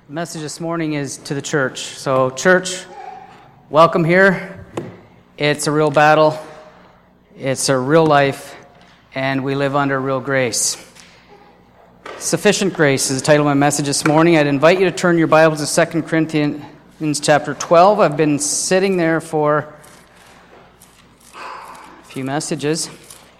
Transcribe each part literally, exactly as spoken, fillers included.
Message this morning is to the church. So, church, welcome here. It's a real battle. It's a real life, and we live under real grace. Sufficient grace is the title of my message this morning. I'd invite you to turn your Bibles to Second Corinthians chapter twelve. I've been sitting there for a few messages.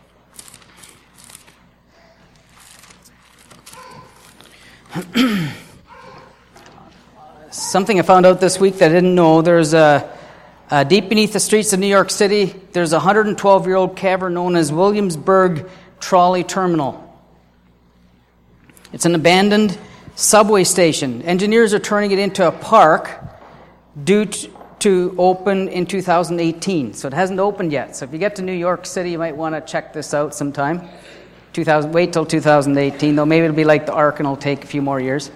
Something I found out this week that I didn't know. There's a, a deep beneath the streets of New York City, there's a one hundred twelve-year-old cavern known as Williamsburg Trolley Terminal. It's an abandoned subway station. Engineers are turning it into a park due to, to open in two thousand eighteen. So it hasn't opened yet. So if you get to New York City, you might want to check this out sometime. two thousand, wait till two thousand eighteen, though maybe it'll be like the Ark and it'll take a few more years.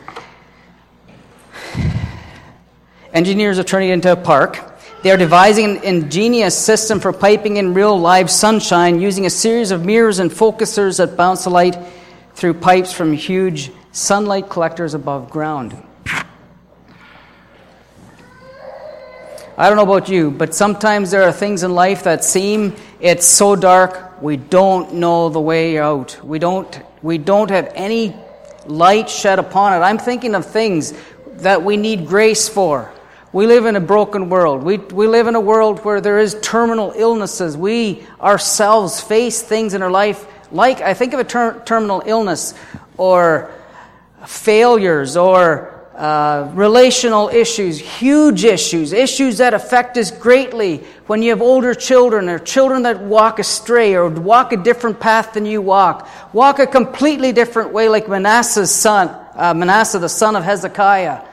Engineers are turning it into a park. They are devising an ingenious system for piping in real live sunshine using a series of mirrors and focusers that bounce the light through pipes from huge sunlight collectors above ground. I don't know about you, but sometimes there are things in life that seem it's so dark we don't know the way out. We don't we don't have any light shed upon it. I'm thinking of things that we need grace for. We live in a broken world. We we live in a world where there is terminal illnesses. We ourselves face things in our life like, I think of a ter- terminal illness or failures or uh, relational issues, huge issues, issues that affect us greatly when you have older children or children that walk astray or walk a different path than you walk, walk a completely different way like Manasseh's son, uh, Manasseh, the son of Hezekiah.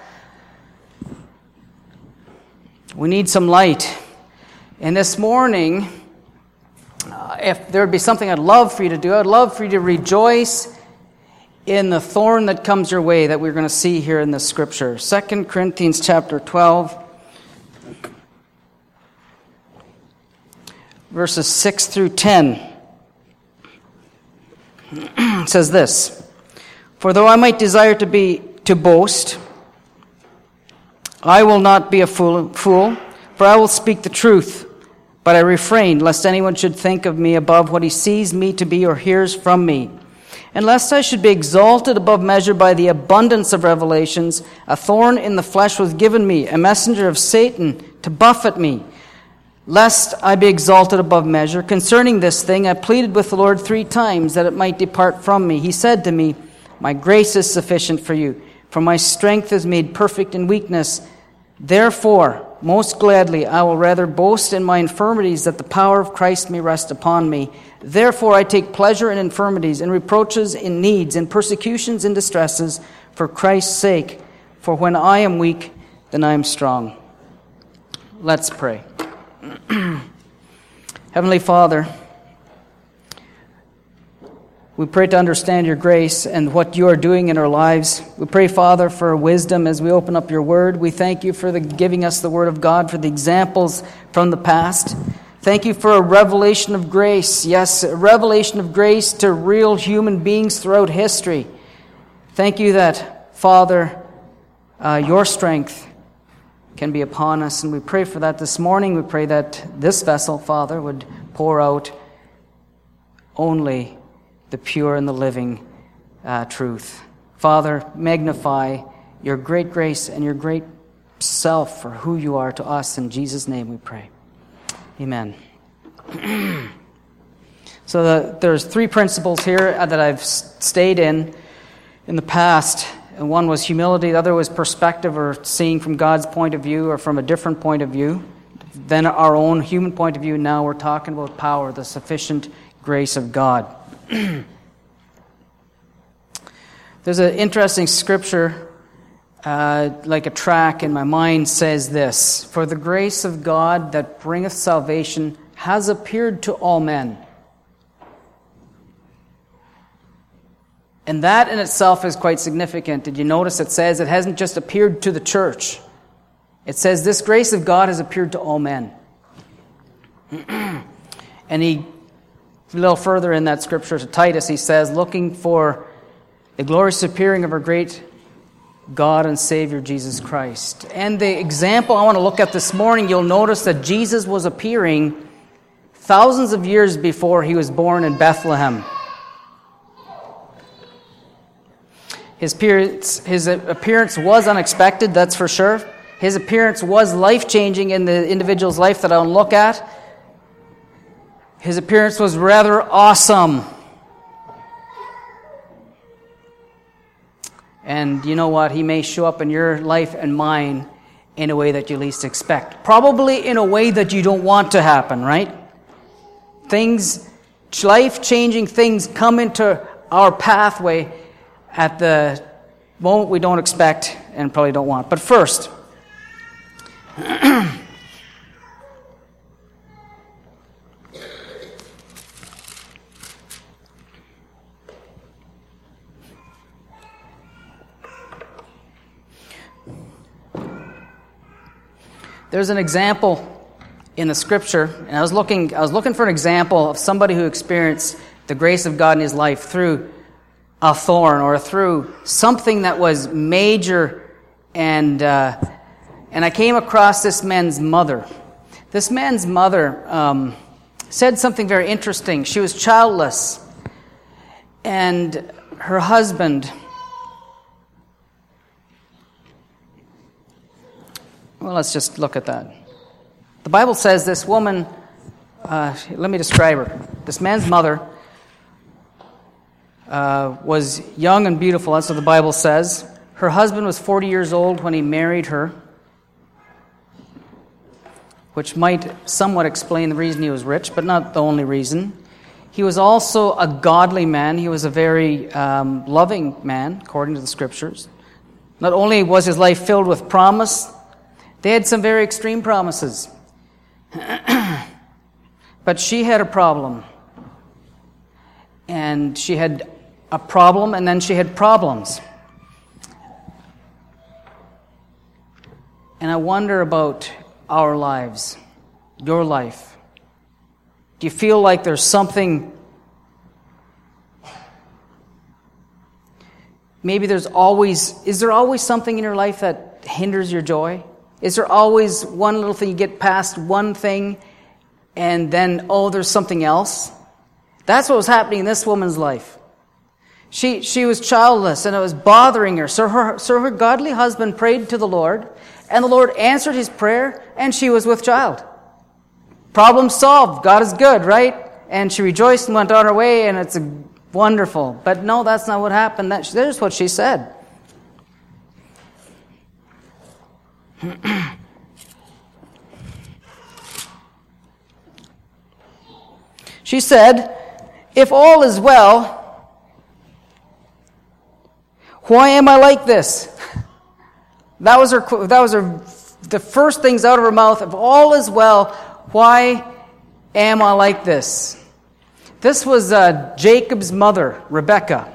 We need some light. And this morning, uh, if there would be something I'd love for you to do, I'd love for you to rejoice in the thorn that comes your way that we're going to see here in the scripture. Second Corinthians chapter twelve, verses six through ten. It says this: For though I might desire to be to boast, I will not be a fool, fool, for I will speak the truth. But I refrain, lest anyone should think of me above what he sees me to be or hears from me. And lest I should be exalted above measure by the abundance of revelations, a thorn in the flesh was given me, a messenger of Satan, to buffet me. Lest I be exalted above measure, concerning this thing I pleaded with the Lord three times, that it might depart from me. He said to me, My grace is sufficient for you, for my strength is made perfect in weakness. Therefore, most gladly I will rather boast in my infirmities, that the power of Christ may rest upon me. Therefore I take pleasure in infirmities, in reproaches, in needs, in persecutions, in distresses, for Christ's sake. For when I am weak, then I am strong. Let's pray. Heavenly Father, we pray to understand your grace and what you are doing in our lives. We pray, Father, for wisdom as we open up your word. We thank you for the, giving us the word of God, for the examples from the past. Thank you for a revelation of grace. Yes, a revelation of grace to real human beings throughout history. Thank you that, Father, uh, your strength can be upon us. And we pray for that this morning. We pray that this vessel, Father, would pour out only the pure and the living uh, truth. Father, magnify your great grace and your great self for who you are to us. In Jesus' name we pray. Amen. So the, there's three principles here that I've stayed in in the past. And one was humility, the other was perspective, or seeing from God's point of view or from a different point of view than our own human point of view. Now we're talking about power, the sufficient grace of God. There's an interesting scripture, uh, like a track in my mind, says this: For the grace of God that bringeth salvation has appeared to all men. And that in itself is quite significant. Did you notice it says it hasn't just appeared to the church? It says this grace of God has appeared to all men. And he a little further in that scripture to Titus, he says, looking for the glorious appearing of our great God and Savior Jesus Christ. And the example I want to look at this morning, you'll notice that Jesus was appearing thousands of years before he was born in Bethlehem. His appearance, his appearance was unexpected, that's for sure. His appearance was life-changing in the individual's life that I'll look at. His appearance was rather awesome. And you know what? He may show up in your life and mine in a way that you least expect. Probably in a way that you don't want to happen, right? Things, life-changing things come into our pathway at the moment we don't expect and probably don't want. But first, there's an example in the Scripture, and I was looking I was looking for an example of somebody who experienced the grace of God in his life through a thorn or through something that was major, and uh, and I came across this man's mother. This man's mother um, said something very interesting. She was childless, and her husband, well, let's just look at that. The Bible says this woman, uh, let me describe her. This man's mother uh, was young and beautiful, that's what the Bible says. Her husband was forty years old when he married her, which might somewhat explain the reason he was rich, but not the only reason. He was also a godly man. He was a very um, loving man, according to the Scriptures. Not only was his life filled with promise, they had some very extreme promises. But she had a problem. And she had a problem, and then she had problems. And I wonder about our lives, your life. Do you feel like there's something, maybe there's always, is there always something in your life that hinders your joy? Is there always one little thing, you get past one thing, and then, oh, there's something else? That's what was happening in this woman's life. She she was childless, and it was bothering her. So her, so her godly husband prayed to the Lord, and the Lord answered his prayer, and she was with child. Problem solved. God is good, right? And she rejoiced and went on her way, and it's a, wonderful. But no, that's not what happened. That, there's what she said. She said, "If all is well, why am I like this?" That was her. That was her. The first things out of her mouth. If all is well, why am I like this? This was uh, Jacob's mother, Rebekah.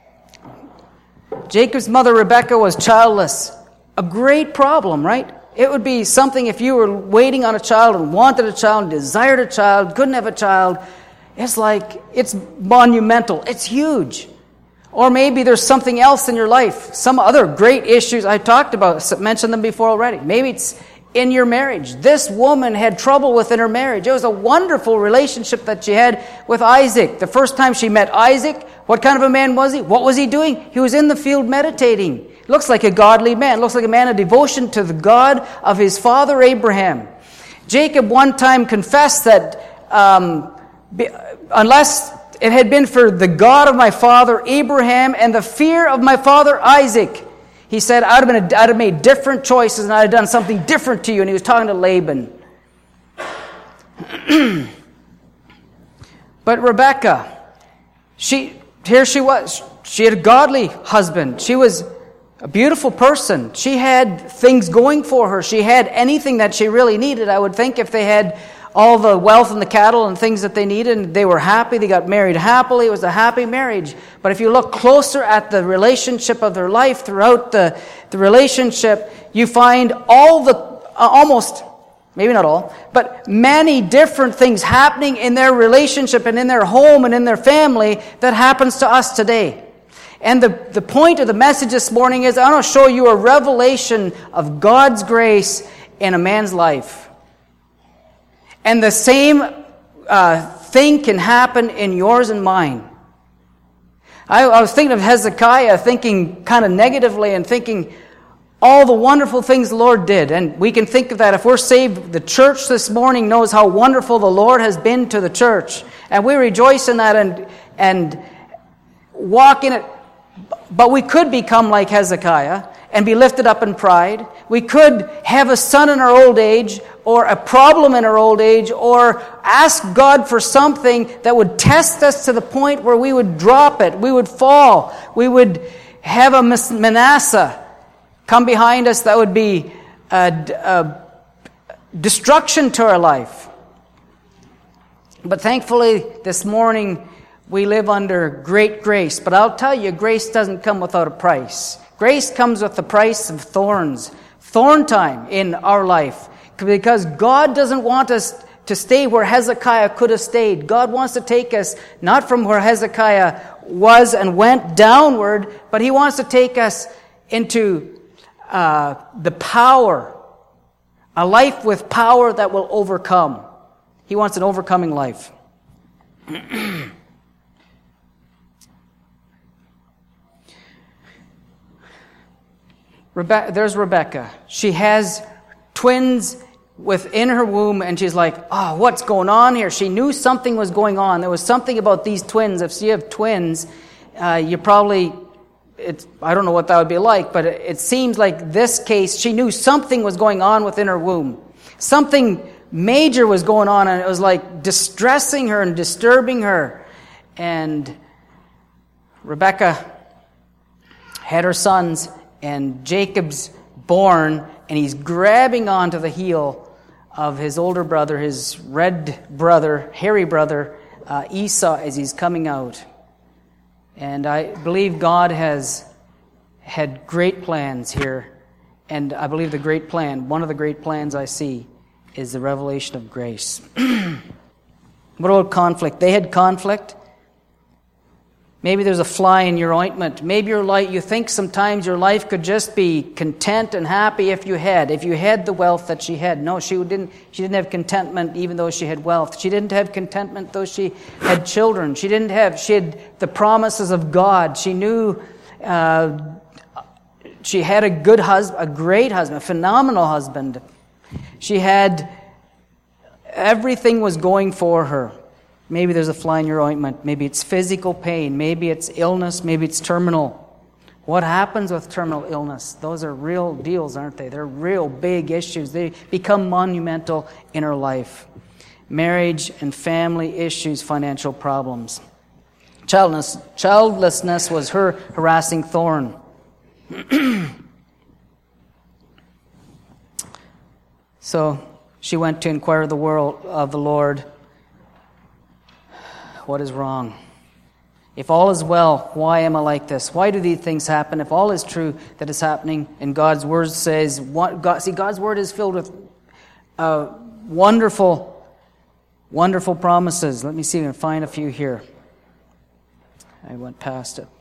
Jacob's mother, Rebekah, was childless. A great problem, right? It would be something if you were waiting on a child and wanted a child, and desired a child, couldn't have a child. It's like, it's monumental. It's huge. Or maybe there's something else in your life, some other great issues I talked about, mentioned them before already. Maybe it's in your marriage. This woman had trouble within her marriage. It was a wonderful relationship that she had with Isaac. The first time she met Isaac, what kind of a man was he? What was he doing? He was in the field meditating. Looks like a godly man. Looks like a man of devotion to the God of his father Abraham. Jacob one time confessed that um, be, unless it had been for the God of my father Abraham and the fear of my father Isaac, he said, I'd have, been a, I'd have made different choices and I'd have done something different to you. And he was talking to Laban. But Rebekah, she, here she was. She had a godly husband. She was a beautiful person. She had things going for her. She had anything that she really needed, I would think, if they had all the wealth and the cattle and things that they needed, and they were happy. They got married happily. It was a happy marriage. But if you look closer at the relationship of their life throughout the, the relationship, you find all the, uh, almost, maybe not all, but many different things happening in their relationship and in their home and in their family that happens to us today. And the, the point of the message this morning is I want to show you a revelation of God's grace in a man's life. And the same uh, thing can happen in yours and mine. I, I was thinking of Hezekiah, thinking kind of negatively and thinking all the wonderful things the Lord did. And we can think of that. If we're saved, the church this morning knows how wonderful the Lord has been to the church. And we rejoice in that and, and walk in it. But we could become like Hezekiah and be lifted up in pride. We could have a son in our old age or a problem in our old age or ask God for something that would test us to the point where we would drop it. We would fall. We would have a Manasseh come behind us that would be a, a destruction to our life. But thankfully, this morning, we live under great grace. But I'll tell you, grace doesn't come without a price. Grace comes with the price of thorns. Thorn time in our life. Because God doesn't want us to stay where Hezekiah could have stayed. God wants to take us not from where Hezekiah was and went downward, but He wants to take us into uh, the power. A life with power that will overcome. He wants an overcoming life. Rebe- there's Rebecca. She has twins within her womb, and she's like, oh, what's going on here? She knew something was going on. There was something about these twins. If you have twins, uh, you probably, it's, I don't know what that would be like, but it, it seems like this case, she knew something was going on within her womb. Something major was going on, and it was like distressing her and disturbing her. And Rebecca had her sons, and Jacob's born, and he's grabbing onto the heel of his older brother, his red brother, hairy brother, uh, Esau, as he's coming out. And I believe God has had great plans here. And I believe the great plan, one of the great plans I see, is the revelation of grace. What about conflict? They had conflict. Maybe there's a fly in your ointment. Maybe your life, you think sometimes your life could just be content and happy if you had, if you had the wealth that she had. No, she didn't. She didn't have contentment even though she had wealth. She didn't have contentment though she had children. She didn't have. She had the promises of God. She knew. Uh, she had a good husband, a great husband, a phenomenal husband. She had everything was going for her. Maybe there's a fly in your ointment. Maybe it's physical pain. Maybe it's illness. Maybe it's terminal. What happens with terminal illness? Those are real deals, aren't they? They're real big issues. They become monumental in our life. Marriage and family issues, financial problems. Childlessness, childlessness was her harassing thorn. So she went to inquire of the world of the Lord. What is wrong? If all is well, why am I like this? Why do these things happen? If all is true that is happening, and God's word says, what, God, see, God's word is filled with uh, wonderful, wonderful promises. Let me see if I can find a few here. I went past it.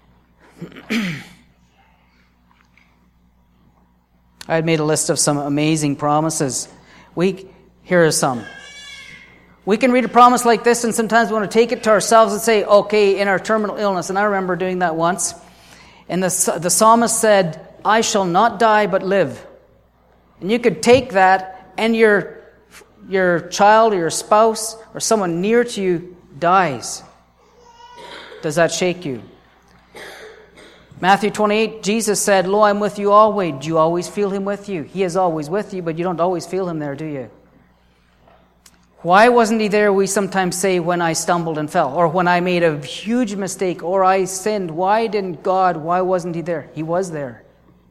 I had made a list of some amazing promises. We here are some. We can read a promise like this, and sometimes we want to take it to ourselves and say, okay, in our terminal illness. And I remember doing that once. And the, the psalmist said, I shall not die but live. And you could take that, and your, your child or your spouse or someone near to you dies. Does that shake you? Matthew twenty-eight, Jesus said, Lo, I'm with you always. Do you always feel Him with you? He is always with you, but you don't always feel Him there, do you? Why wasn't He there, we sometimes say, when I stumbled and fell, or when I made a huge mistake, or I sinned? Why didn't God, why wasn't He there? He was there.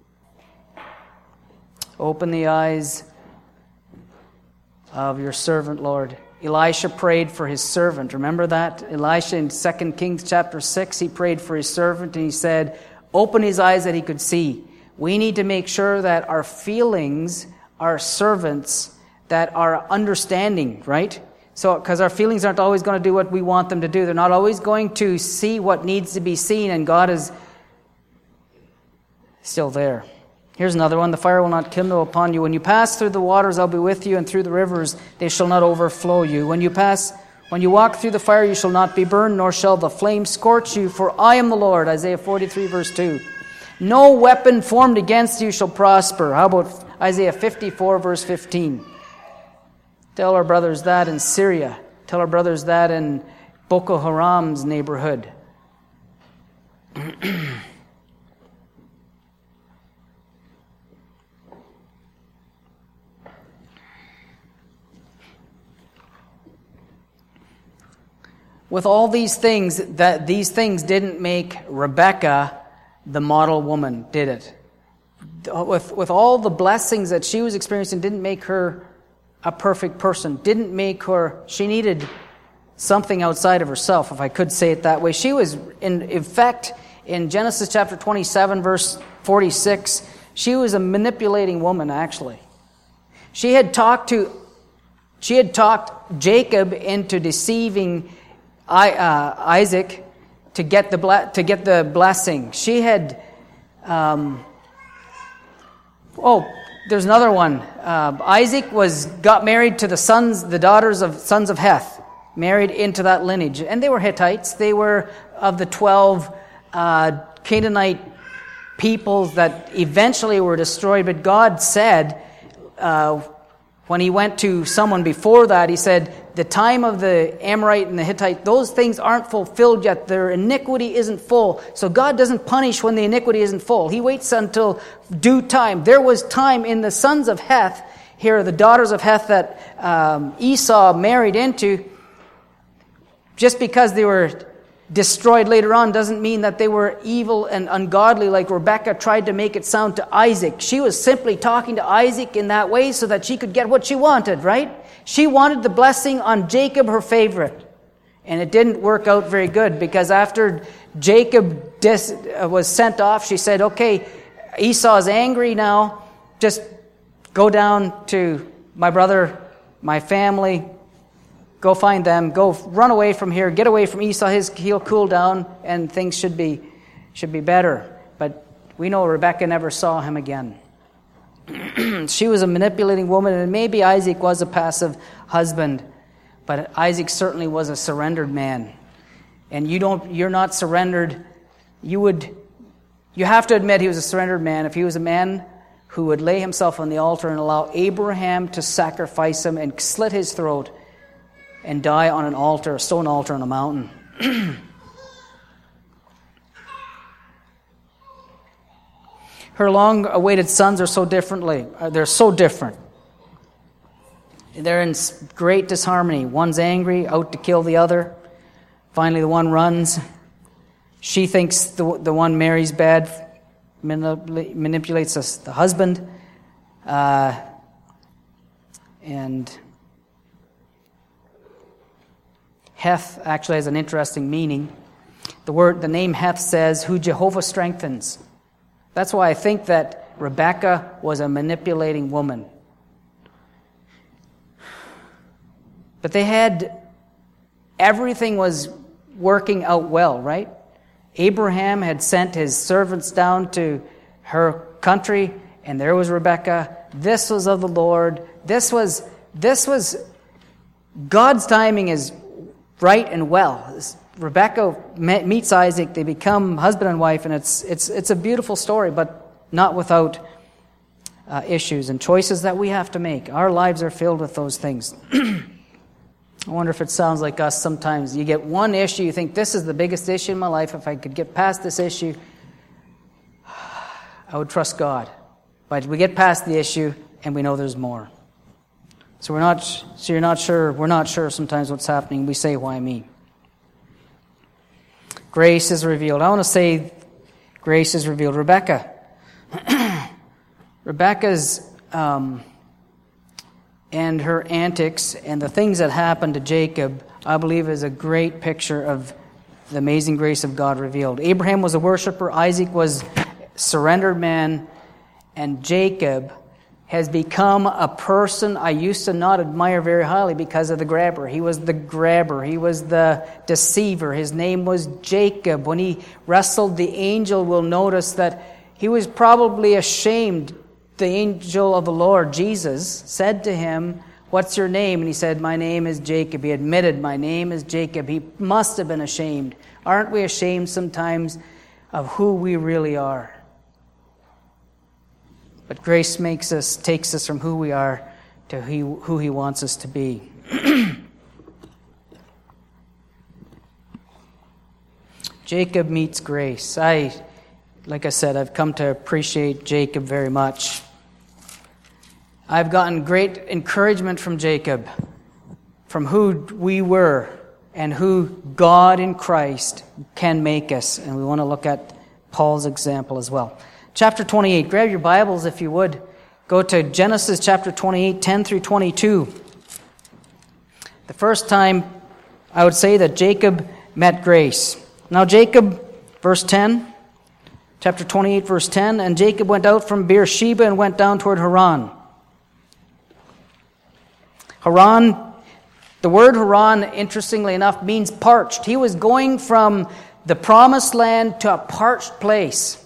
Open the eyes of your servant, Lord. Elisha prayed for his servant. Remember that? Elisha in Second Kings chapter six, he prayed for his servant, and he said, open his eyes that he could see. We need to make sure that our feelings are servants that are understanding, right? So, because our feelings aren't always going to do what we want them to do. They're not always going to see what needs to be seen, and God is still there. Here's another one. The fire will not kindle upon you. When you pass through the waters, I'll be with you, and through the rivers, they shall not overflow you. When you pass, when you walk through the fire, you shall not be burned, nor shall the flame scorch you, for I am the Lord. Isaiah forty-three, verse two. No weapon formed against you shall prosper. How about Isaiah fifty-four, verse fifteen? Tell our brothers that in Syria. Tell our brothers that in Boko Haram's neighborhood. With all these things, that these things didn't make Rebecca the model woman, did it? With, with all the blessings that she was experiencing, didn't make her a perfect person, didn't make her, she needed something outside of herself, if I could say it that way. She was, in, in fact, in Genesis chapter twenty-seven, verse forty-six, she was a manipulating woman, actually. She had talked to, she had talked Jacob into deceiving I, uh, Isaac to get the ble- to get the blessing. She had, um, oh, there's another one. Uh, Isaac was got married to the sons, the daughters of sons of Heth, married into that lineage, and they were Hittites. They were of the twelve uh, Canaanite peoples that eventually were destroyed. But God said, uh, when He went to someone before that, He said, the time of the Amorite and the Hittite, those things aren't fulfilled yet. Their iniquity isn't full. So God doesn't punish when the iniquity isn't full. He waits until due time. There was time in the sons of Heth, here the daughters of Heth that um, Esau married into. Just because they were destroyed later on doesn't mean that they were evil and ungodly like Rebekah tried to make it sound to Isaac. She was simply talking to Isaac in that way so that she could get what she wanted, right? She wanted the blessing on Jacob, her favorite. And it didn't work out very good, because after Jacob dis- uh, was sent off, she said, okay, Esau's angry now. Just go down to my brother, my family. Go find them. Go run away from here. Get away from Esau. His, he'll cool down, and things should be should be better. But we know Rebekah never saw him again. She was a manipulating woman, and maybe Isaac was a passive husband, but Isaac certainly was a surrendered man. And you don't, you're not surrendered. You would, you have to admit he was a surrendered man. If he was a man who would lay himself on the altar and allow Abraham to sacrifice him and slit his throat and die on an altar, a stone altar on a mountain. Her long-awaited sons are so differently. They're so different. They're in great disharmony. One's angry, out to kill the other. Finally, the one runs. She thinks the the one marries bad, manip- manipulates us, the husband, uh, and Heth actually has an interesting meaning. The word, the name Heth says, "Who Jehovah strengthens." That's why I think that Rebekah was a manipulating woman. But they had, everything was working out well, right? Abraham had sent his servants down to her country, and there was Rebekah. This was of the Lord. This was, this was, God's timing is right and well. Rebekah meets Isaac, they become husband and wife, and it's it's it's a beautiful story, but not without uh, issues and choices that we have to make. Our lives are filled with those things. I wonder if it sounds like us sometimes. You get one issue, you think, this is the biggest issue in my life. If I could get past this issue, I would trust God. But we get past the issue, and we know there's more. So we're not. So you're not sure. We're not sure sometimes what's happening. We say, "Why me?" Grace is revealed. I want to say grace is revealed. Rebekah. Rebekah's um, and her antics and the things that happened to Jacob, I believe, is a great picture of the amazing grace of God revealed. Abraham was a worshiper. Isaac was a surrendered man. And Jacob has become a person I used to not admire very highly because of the grabber. He was the grabber. He was the deceiver. His name was Jacob. When he wrestled the angel, we'll notice that he was probably ashamed. The angel of the Lord, Jesus, said to him, "What's your name?" And he said, "My name is Jacob." He admitted, "My name is Jacob." He must have been ashamed. Aren't we ashamed sometimes of who we really are? But grace makes us, takes us from who we are to who, who He wants us to be. Jacob meets grace. I, like I said, I've come to appreciate Jacob very much. I've gotten great encouragement from Jacob, from who we were and who God in Christ can make us. And we want to look at Paul's example as well. Chapter twenty-eight. Grab your Bibles if you would. Go to Genesis chapter twenty-eight, ten through twenty-two. The first time I would say that Jacob met grace. Now Jacob, verse ten, chapter twenty-eight, verse ten, and Jacob went out from Beersheba and went down toward Haran. Haran, the word Haran, interestingly enough, means parched. He was going from the promised land to a parched place.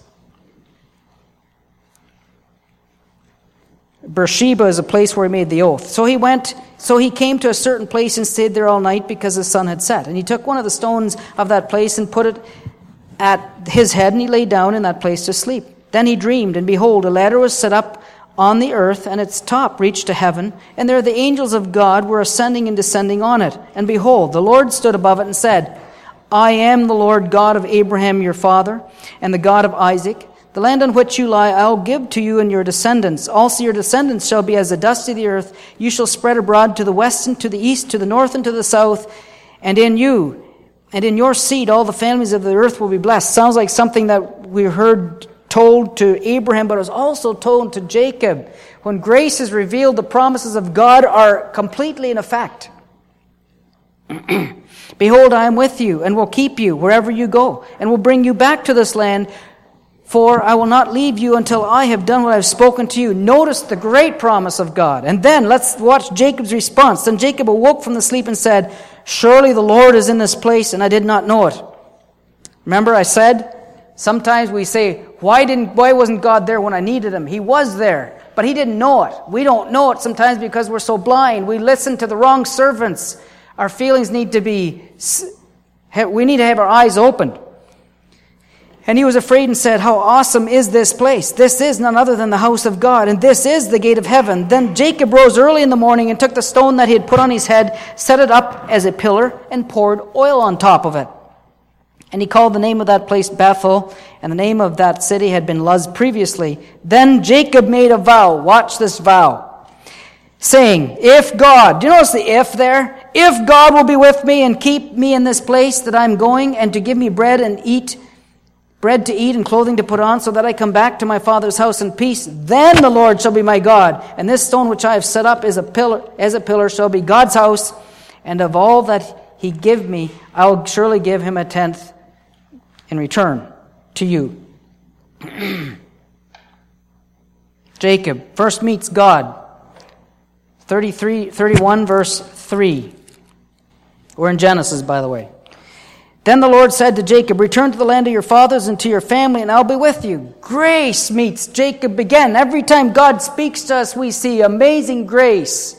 Beersheba is a place where he made the oath. So he went, so he came to a certain place and stayed there all night because the sun had set. And he took one of the stones of that place and put it at his head, and he lay down in that place to sleep. Then he dreamed, and behold, a ladder was set up on the earth, and its top reached to heaven, and there the angels of God were ascending and descending on it. And behold, the Lord stood above it and said, "I am the Lord God of Abraham your father, and the God of Isaac. The land on which you lie I'll give to you and your descendants. Also your descendants shall be as the dust of the earth. You shall spread abroad to the west and to the east, to the north and to the south. And in you and in your seed all the families of the earth will be blessed." Sounds like something that we heard told to Abraham, but it was also told to Jacob. When grace is revealed, the promises of God are completely in effect. "Behold, I am with you and will keep you wherever you go, and will bring you back to this land. For I will not leave you until I have done what I have spoken to you." Notice the great promise of God. And then let's watch Jacob's response. Then Jacob awoke from the sleep and said, "Surely the Lord is in this place, and I did not know it." Remember I said, sometimes we say, why didn't, why wasn't God there when I needed Him? He was there, but He didn't know it. We don't know it sometimes because we're so blind. We listen to the wrong servants. Our feelings need to be, we need to have our eyes opened. And he was afraid and said, "How awesome is this place? This is none other than the house of God, and this is the gate of heaven." Then Jacob rose early in the morning and took the stone that he had put on his head, set it up as a pillar, and poured oil on top of it. And he called the name of that place Bethel, and the name of that city had been Luz previously. Then Jacob made a vow. Watch this vow. Saying, "If God," do you notice the if there? "If God will be with me and keep me in this place that I'm going, and to give me bread and eat, bread to eat and clothing to put on, so that I come back to my father's house in peace, then the Lord shall be my God, and this stone which I have set up as a pillar, as a pillar shall be God's house, and of all that He give me, I will surely give Him a tenth in return to you." Jacob first meets God. thirty-three, thirty-one, verse three. We're in Genesis, by the way. Then the Lord said to Jacob, "Return to the land of your fathers and to your family, and I'll be with you." Grace meets Jacob again. Every time God speaks to us, we see amazing grace.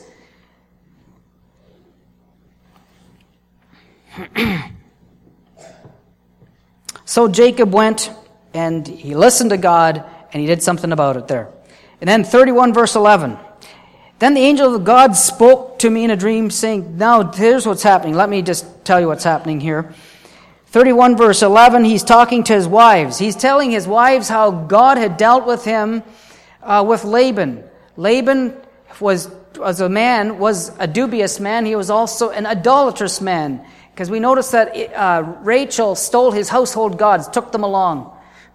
So Jacob went and he listened to God and he did something about it there. And then thirty-one, verse eleven. Then the angel of God spoke to me in a dream, saying, "Now here's what's happening." Let me just tell you what's happening here. thirty-one, verse eleven, he's talking to his wives. He's telling his wives how God had dealt with him uh, with Laban. Laban was, as a man, was a dubious man. He was also an idolatrous man. Because we notice that uh, Rachel stole his household gods, took them along.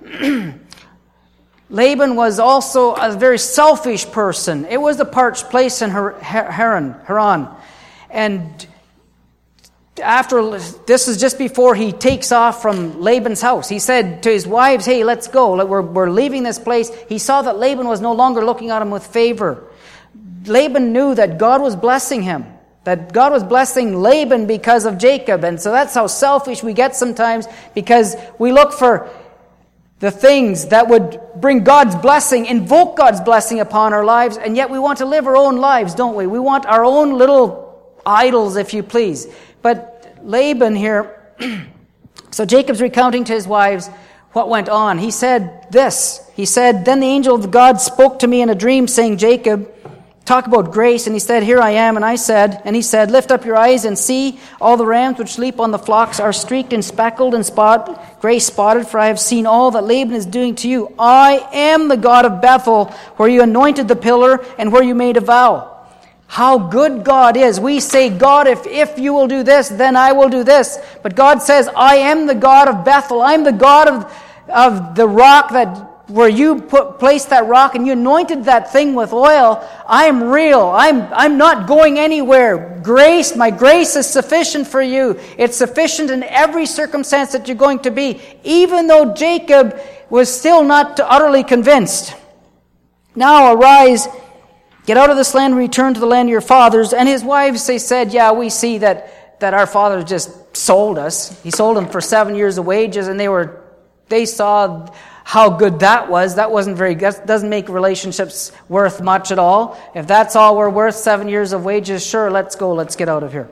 Laban was also a very selfish person. It was a parched place in Haran. Haran. And after, this is just before he takes off from Laban's house. He said to his wives, hey, let's go. We're, we're leaving this place. He saw that Laban was no longer looking at him with favor. Laban knew that God was blessing him, that God was blessing Laban because of Jacob. And so that's how selfish we get sometimes, because we look for the things that would bring God's blessing, invoke God's blessing upon our lives, and yet we want to live our own lives, don't we? We want our own little idols, if you please. But Laban here, so Jacob's recounting to his wives what went on. He said this, he said, then the angel of God spoke to me in a dream, saying, Jacob, talk about grace, and he said, here I am, and I said, and he said, lift up your eyes and see, all the rams which sleep on the flocks are streaked and speckled and spot, gray spotted, for I have seen all that Laban is doing to you. I am the God of Bethel, where you anointed the pillar and where you made a vow. How good God is. We say, God, if, if you will do this, then I will do this. But God says, I am the God of Bethel. I'm the God of, of the rock that where you put, placed that rock and you anointed that thing with oil. I am real. I'm, I'm not going anywhere. Grace, my grace is sufficient for you. It's sufficient in every circumstance that you're going to be, even though Jacob was still not utterly convinced. Now arise, get out of this land, return to the land of your fathers. And his wives, they said, yeah, we see that, that our father just sold us. He sold them for seven years of wages, and they were, they saw how good that was. That wasn't very good. That doesn't make relationships worth much at all. If that's all we're worth, seven years of wages, sure, let's go, let's get out of here.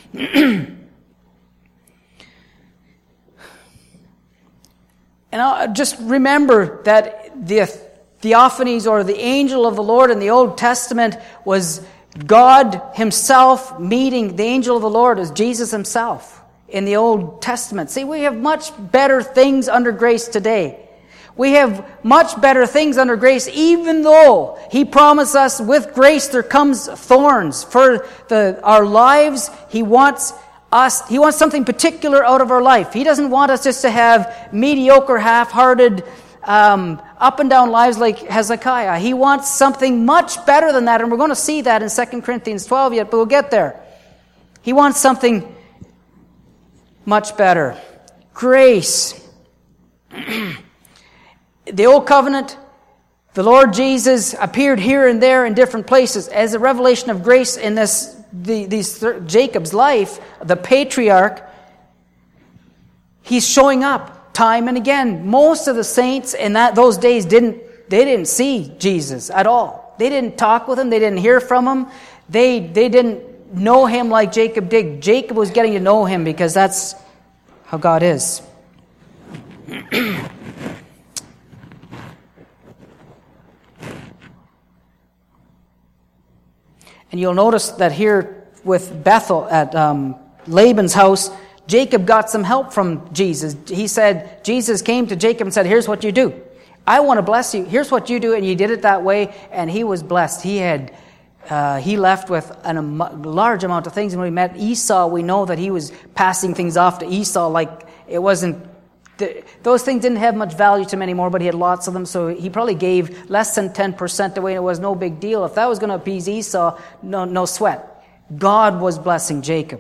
And I'll just remember that the theophanies, or the angel of the Lord in the Old Testament, was God himself meeting the angel of the Lord as Jesus himself in the Old Testament. See, we have much better things under grace today. We have much better things under grace, even though he promised us with grace there comes thorns. For the, our lives, he wants us, he wants something particular out of our life. He doesn't want us just to have mediocre, half-hearted, um, up and down lives like Hezekiah. He wants something much better than that, and we're going to see that in Second Corinthians twelve yet, but we'll get there. He wants something much better. Grace. The Old Covenant, the Lord Jesus appeared here and there in different places as a revelation of grace in this the, these Jacob's life, the patriarch. He's showing up time and again. Most of the saints in that those days didn't they didn't see Jesus at all. They didn't talk with him. They didn't hear from him. They they didn't know him like Jacob did. Jacob was getting to know him because that's how God is. And you'll notice that here with Bethel at um, Laban's house, Jacob got some help from Jesus. He said, Jesus came to Jacob and said, here's what you do. I want to bless you. Here's what you do. And he did it that way, and he was blessed. He had uh, he left with an, a large amount of things. And when we met Esau, we know that he was passing things off to Esau like it wasn't, the, those things didn't have much value to him anymore, but he had lots of them, so he probably gave less than ten percent away, and it was no big deal. If that was going to appease Esau, no, no sweat. God was blessing Jacob.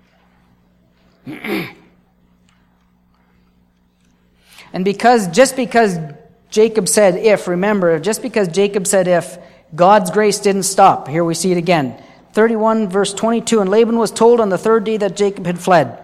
And because, just because Jacob said if, remember, just because Jacob said if, God's grace didn't stop. Here we see it again. thirty-one verse twenty-two, and Laban was told on the third day that Jacob had fled.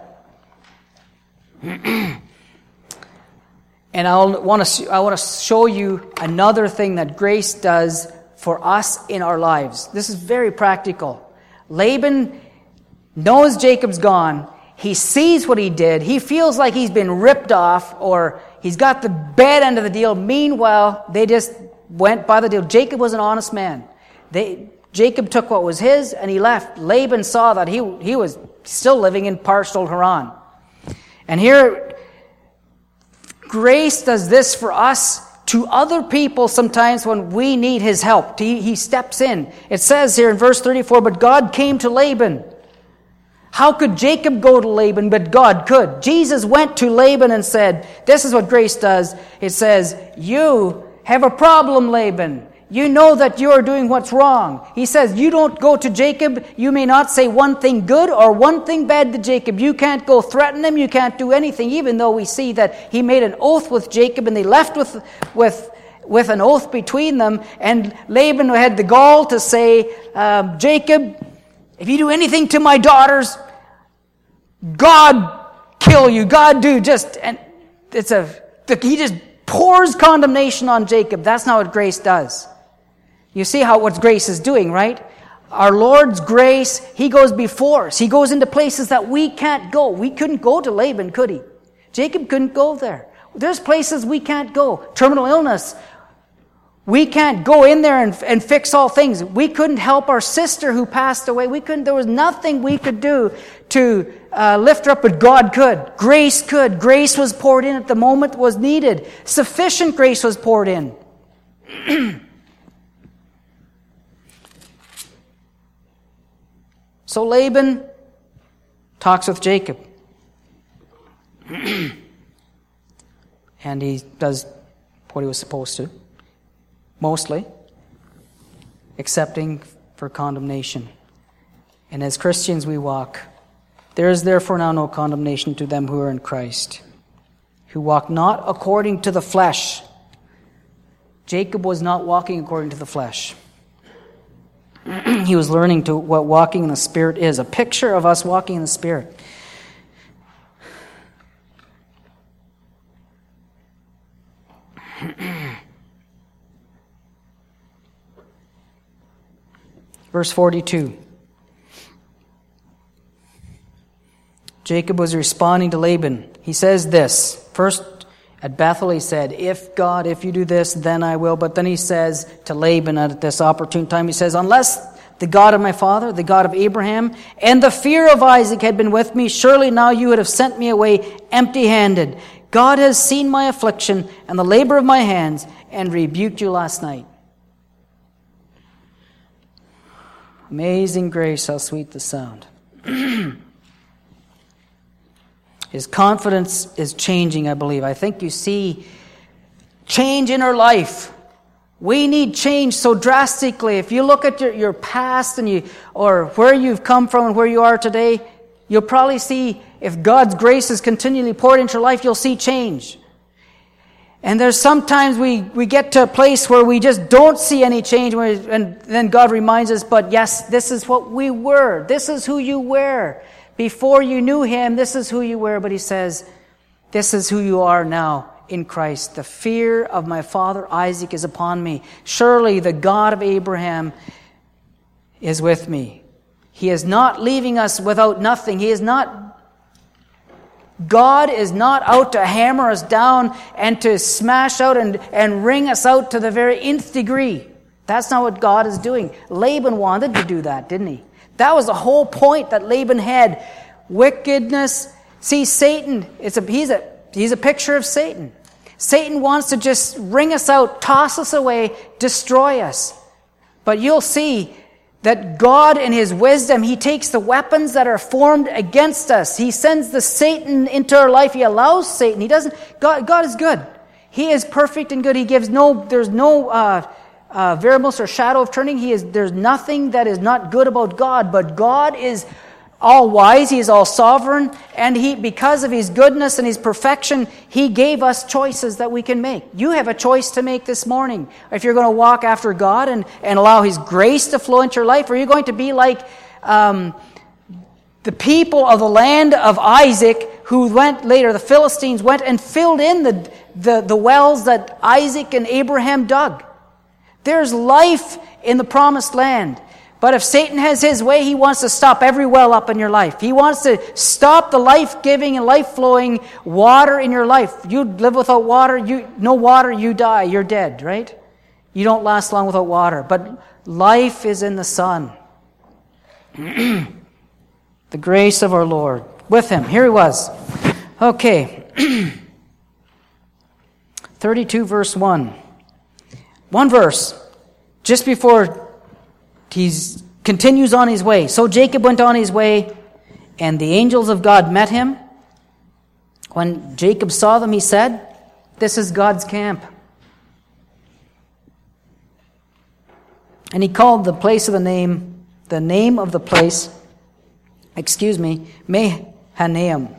And I want to I want to show you another thing that grace does for us in our lives. This is very practical. Laban knows Jacob's gone. He sees what he did. He feels like he's been ripped off, or he's got the bad end of the deal. Meanwhile, they just went by the deal. Jacob was an honest man. They, Jacob took what was his and he left. Laban saw that he, he was still living in parched Haran. And here, grace does this for us to other people sometimes when we need his help. He, he steps in. It says here in verse thirty-four, but God came to Laban. How could Jacob go to Laban, but God could? Jesus went to Laban and said, this is what grace does. It says, you have a problem, Laban. You know that you are doing what's wrong. He says, you don't go to Jacob. You may not say one thing good or one thing bad to Jacob. You can't go threaten him. You can't do anything, even though we see that he made an oath with Jacob and they left with, with, with an oath between them. And Laban had the gall to say, um, Jacob, if you do anything to my daughters, God kill you. God do just, and it's a, he just pours condemnation on Jacob. That's not what grace does. You see how what grace is doing, right? Our Lord's grace, He goes before us. He goes into places that we can't go. We couldn't go to Laban, could he? Jacob couldn't go there. There's places we can't go. Terminal illness. We can't go in there and, and fix all things. We couldn't help our sister who passed away. We couldn't. There was nothing we could do to uh, lift her up, but God could. Grace could. Grace was poured in at the moment was needed. Sufficient grace was poured in. So Laban talks with Jacob. And he does what he was supposed to. Mostly. Accepting for condemnation. And as Christians we walk. There is therefore now no condemnation to them who are in Christ, who walk not according to the flesh. Jacob was not walking according to the flesh. He was learning to what walking in the Spirit is, a picture of us walking in the Spirit. Verse forty-two. Jacob was responding to Laban. He says this. First, at Bethel he said, if God, if you do this, then I will. But then he says to Laban at this opportune time, he says, unless the God of my father, the God of Abraham, and the fear of Isaac had been with me, surely now you would have sent me away empty-handed. God has seen my affliction and the labor of my hands and rebuked you last night. Amazing grace, how sweet the sound. His confidence is changing, I believe. I think you see change in our life. We need change so drastically. If you look at your, your past and you, or where you've come from and where you are today, you'll probably see if God's grace is continually poured into your life, you'll see change. And there's sometimes we, we get to a place where we just don't see any change, and then God reminds us, but yes, this is what we were. This is who you were. Before you knew Him, this is who you were. But He says, this is who you are now in Christ. The fear of my father Isaac is upon me. Surely the God of Abraham is with me. He is not leaving us without nothing. He is not God is not out to hammer us down and to smash out and, and wring us out to the very nth degree. That's not what God is doing. Laban wanted to do that, didn't he? That was the whole point that Laban had. Wickedness. See, Satan, it's a, he's, a, he's a picture of Satan. Satan wants to just wring us out, toss us away, destroy us. But you'll see that God in His wisdom, He takes the weapons that are formed against us. He sends the Satan into our life. He allows Satan. He doesn't, God, God is good. He is perfect and good. He gives no, there's no uh, uh, variables or shadow of turning. He is, there's nothing that is not good about God, but God is all wise. He is all sovereign. And He, because of His goodness and His perfection, He gave us choices that we can make. You have a choice to make this morning. If you're going to walk after God and, and allow His grace to flow into your life, or you're going to be like um, the people of the land of Isaac who went later, the Philistines went and filled in the, the, the wells that Isaac and Abraham dug. There's life in the promised land. But if Satan has his way, he wants to stop every well up in your life. He wants to stop the life-giving and life-flowing water in your life. You live without water, you no water, you die, you're dead, right? You don't last long without water. But life is in the Son. The grace of our Lord. With Him. Here He was. Okay. thirty-two verse one. One verse. Just before He continues on his way. So Jacob went on his way, and the angels of God met him. When Jacob saw them, he said, this is God's camp. And he called the place of the name, the name of the place, excuse me, Mahanaim.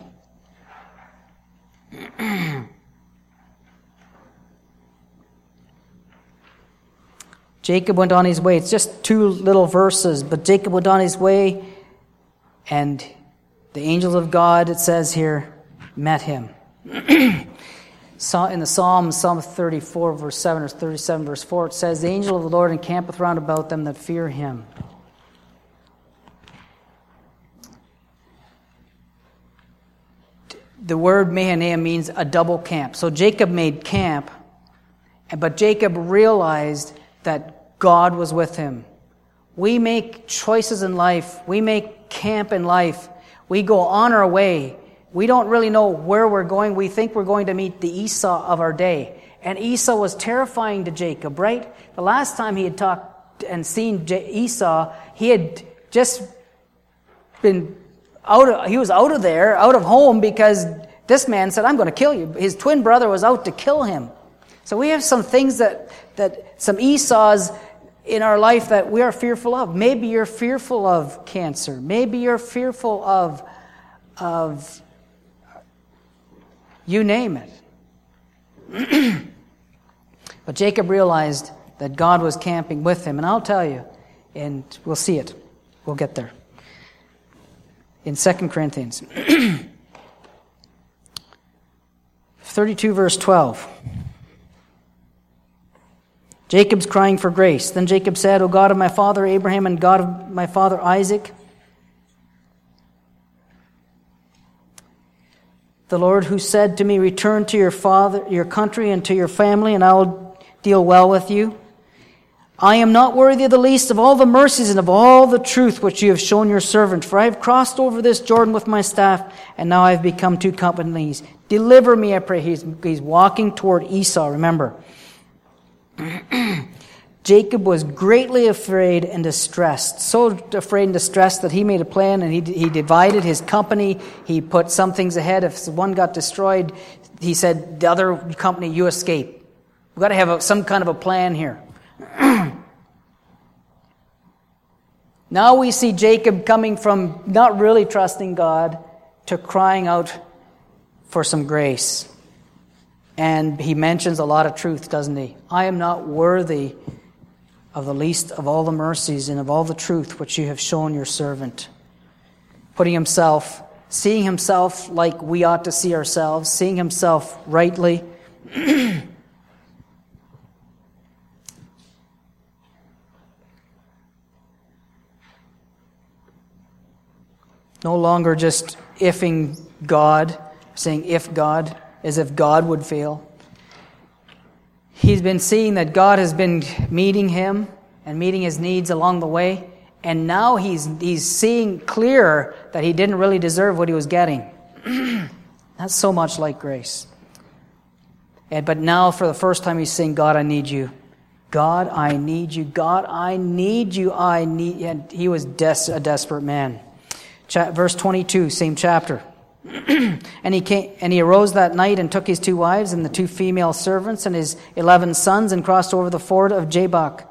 Jacob went on his way. It's just two little verses, but Jacob went on his way, and the angels of God, it says here, met him. In the Psalm, Psalm thirty-four, verse seven, or thirty-seven, verse four, it says, the angel of the Lord encampeth round about them that fear him. The word Mahanaim means a double camp. So Jacob made camp, but Jacob realized that God was with him. We make choices in life. We make camp in life. We go on our way. We don't really know where we're going. We think we're going to meet the Esau of our day. And Esau was terrifying to Jacob, right? The last time he had talked and seen Esau, he had just been out of, he was out of there, out of home, because this man said, I'm going to kill you. His twin brother was out to kill him. So we have some things that, that some Esau's in our life that we are fearful of. Maybe you're fearful of cancer. Maybe you're fearful of, of you name it. But Jacob realized that God was camping with him. And I'll tell you, and we'll see it. We'll get there. In Second Corinthians thirty-two, verse twelve. Jacob's crying for grace. Then Jacob said, O God of my father Abraham and God of my father Isaac, the Lord who said to me, return to your father, your country, and to your family, and I will deal well with you. I am not worthy of the least of all the mercies and of all the truth which you have shown your servant, for I have crossed over this Jordan with my staff, and now I have become two companies. Deliver me, I pray. He's, he's walking toward Esau, remember. Jacob was greatly afraid and distressed, so afraid and distressed that he made a plan, and he he divided his company. He put some things ahead. If one got destroyed, he said, the other company, you escape. We've got to have a, some kind of a plan here. Now we see Jacob coming from not really trusting God to crying out for some grace. And he mentions a lot of truth, doesn't he? I am not worthy of the least of all the mercies and of all the truth which you have shown your servant. Putting himself, seeing himself like we ought to see ourselves, seeing himself rightly. No longer just ifing God, saying if God, as if God would fail. He's been seeing that God has been meeting him and meeting his needs along the way, and now he's he's seeing clearer that he didn't really deserve what he was getting. That's so much like grace. And but now for the first time he's saying, God, I need you. God, I need you. God, I need you. I need. And he was des- a desperate man. Verse twenty-two, same chapter. And he came, and he arose that night and took his two wives and the two female servants and his eleven sons and crossed over the ford of Jabbok.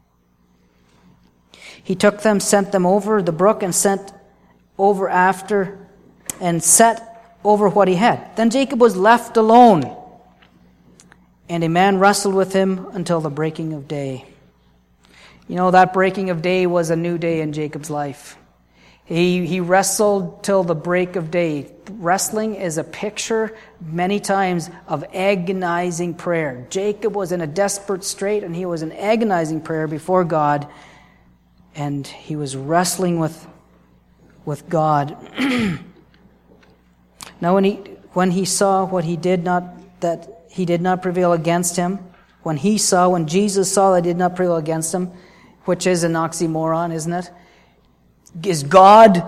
He took them, sent them over the brook, and sent over after, and set over what he had. Then Jacob was left alone, and a man wrestled with him until the breaking of day. You know, that breaking of day was a new day in Jacob's life. He he wrestled till the break of day. Wrestling is a picture many times of agonizing prayer. Jacob was in a desperate strait, and he was in agonizing prayer before God, and he was wrestling with with God. Now when he when he saw what he did not that he did not prevail against him, when he saw, when Jesus saw that he did not prevail against him, which is an oxymoron, isn't it? Is God,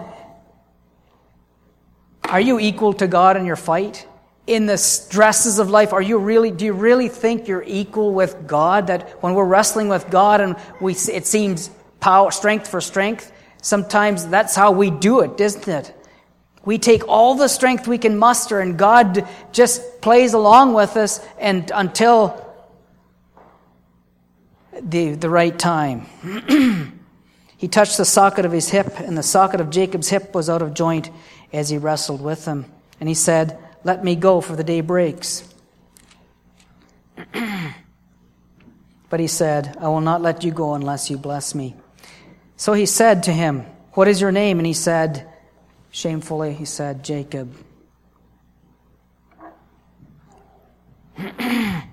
are you equal to God in your fight? In the stresses of life, are you really, do you really think you're equal with God? That when we're wrestling with God and we, it seems power, strength for strength, sometimes that's how we do it, isn't it? We take all the strength we can muster and God just plays along with us and until the, the right time. He touched the socket of his hip, and the socket of Jacob's hip was out of joint as he wrestled with him. And he said, "Let me go, for the day breaks." But he said, "I will not let you go unless you bless me." So he said to him, "What is your name?" And he said, shamefully, he said, "Jacob." And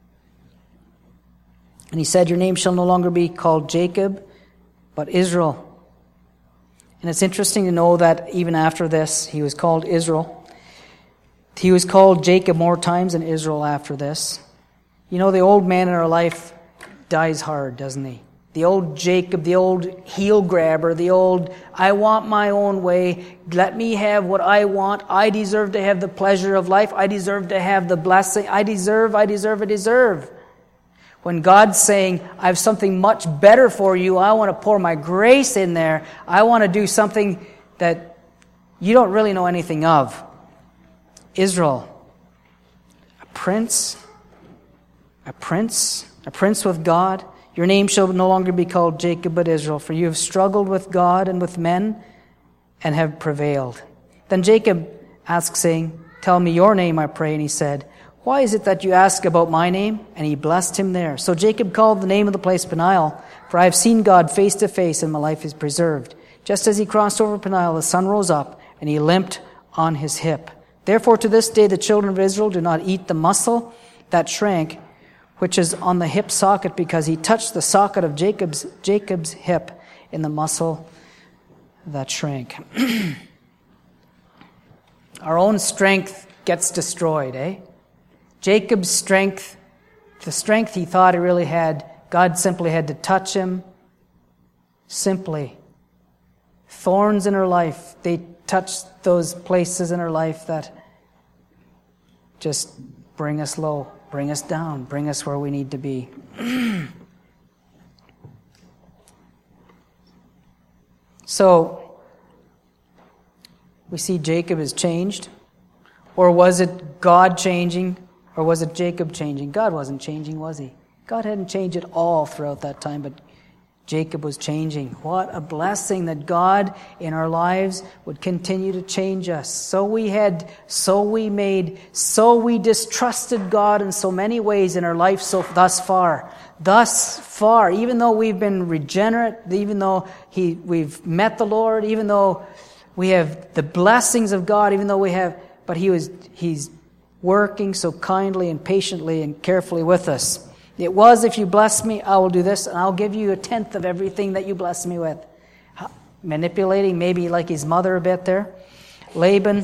he said, "Your name shall no longer be called Jacob, but Israel." And it's interesting to know that even after this, he was called Israel. He was called Jacob more times than Israel after this. You know, the old man in our life dies hard, doesn't he? The old Jacob, the old heel grabber, the old, I want my own way, let me have what I want, I deserve to have the pleasure of life, I deserve to have the blessing, I deserve, I deserve, I deserve. When God's saying, I have something much better for you, I want to pour my grace in there, I want to do something that you don't really know anything of. Israel, a prince, a prince, a prince with God. Your name shall no longer be called Jacob, but Israel, for you have struggled with God and with men and have prevailed. Then Jacob asked, saying, "Tell me your name, I pray." And he said, "Why is it that you ask about my name?" And he blessed him there. So Jacob called the name of the place Peniel, for I have seen God face to face, and my life is preserved. Just as he crossed over Peniel, the sun rose up, and he limped on his hip. Therefore to this day the children of Israel do not eat the muscle that shrank, which is on the hip socket, because he touched the socket of Jacob's Jacob's hip in the muscle that shrank. Our own strength gets destroyed, eh? Jacob's strength, the strength he thought he really had, God simply had to touch him. Simply. Thorns in her life, they touched those places in her life that just bring us low. Bring us down. Bring us where we need to be. So, we see Jacob is changed. Or was it God changing? Or was it Jacob changing? God wasn't changing, was he? God hadn't changed at all throughout that time, but Jacob was changing. What a blessing that God in our lives would continue to change us. So we had, so we made, so we distrusted God in so many ways in our life so thus far. Thus far, even though we've been regenerate, even though he, we've met the Lord, even though we have the blessings of God, even though we have, but he was, he's working so kindly and patiently and carefully with us. It was, if you bless me, I will do this, and I'll give you a tenth of everything that you bless me with. Manipulating, maybe like his mother a bit there. Laban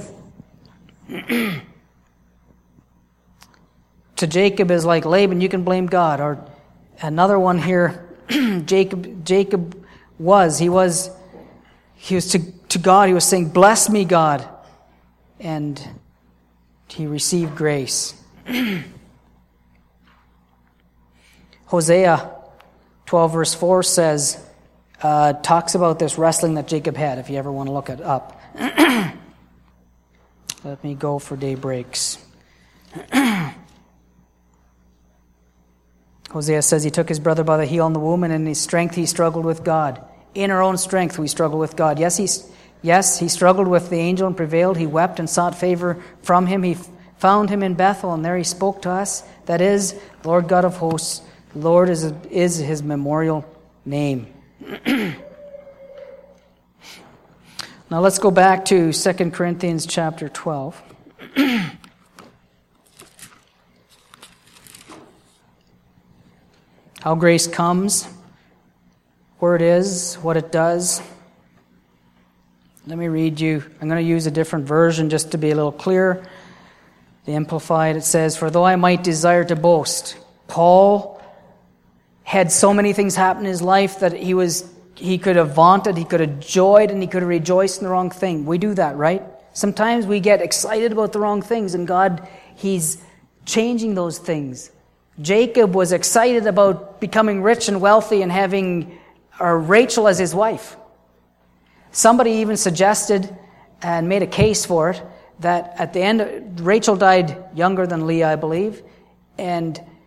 to Jacob is like, Laban, you can blame God. Or another one here, Jacob Jacob was, he was, he was to, to God, he was saying, bless me, God. And he received grace. Hosea twelve verse four says, uh, talks about this wrestling that Jacob had, if you ever want to look it up. Let me go for day breaks. Hosea says he took his brother by the heel in the womb, and in his strength he struggled with God. In our own strength we struggle with God. Yes, he, yes, he struggled with the angel and prevailed. He wept and sought favor from him. He found him in Bethel, and there he spoke to us. That is, Lord God of hosts, Lord is, is his memorial name. Now let's go back to Second Corinthians chapter twelve. How grace comes, where it is, what it does. Let me read you. I'm going to use a different version just to be a little clearer. The Amplified, it says, "For though I might desire to boast," Paul had so many things happen in his life that he was he could have vaunted, he could have joyed, and he could have rejoiced in the wrong thing. We do that, right? Sometimes we get excited about the wrong things, and God, he's changing those things. Jacob was excited about becoming rich and wealthy and having uh, Rachel as his wife. Somebody even suggested and made a case for it that at the end, Rachel died younger than Leah, I believe, and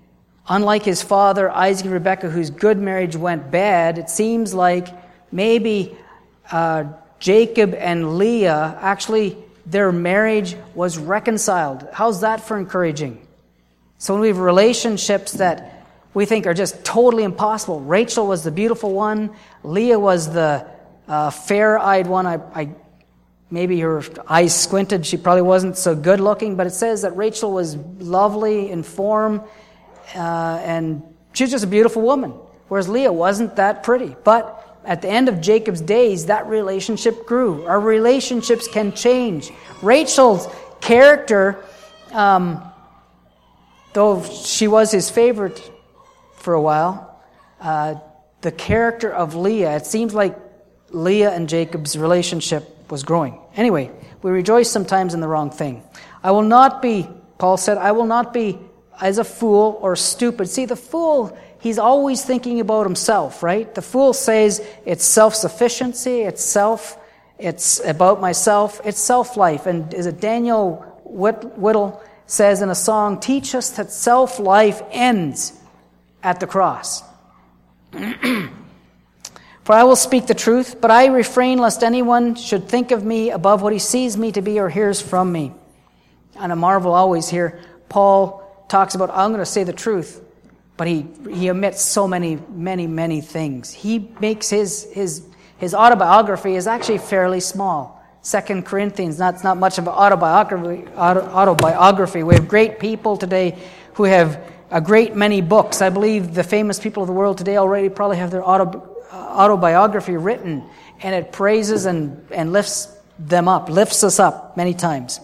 unlike his father, Isaac and Rebekah, whose good marriage went bad, it seems like maybe uh, Jacob and Leah, actually their marriage was reconciled. How's that for encouraging? So when we have relationships that we think are just totally impossible. Rachel was the beautiful one. Leah was the uh, fair-eyed one. I, I maybe her eyes squinted. She probably wasn't so good looking, but it says that Rachel was lovely in form, uh, and she was just a beautiful woman, whereas Leah wasn't that pretty. But at the end of Jacob's days, that relationship grew. Our relationships can change. Rachel's character, um, though she was his favorite for a while, uh, the character of Leah, it seems like Leah and Jacob's relationship was growing. Anyway, we rejoice sometimes in the wrong thing. I will not be, Paul said, I will not be as a fool or stupid. See, the fool, he's always thinking about himself, right? The fool says it's self-sufficiency, it's self, it's about myself, it's self-life. And is it Daniel Whittle says in a song, teach us that self-life ends at the cross. For I will speak the truth, but I refrain lest anyone should think of me above what he sees me to be or hears from me. And I marvel always here, Paul talks about, I'm going to say the truth, but he, he omits so many, many, many things. He makes his, his, his autobiography is actually fairly small. Second Corinthians, that's not much of an autobiography, auto, autobiography. We have great people today who have a great many books. I believe the famous people of the world today already probably have their auto, uh, autobiography written, and it praises and, and lifts them up, lifts us up many times.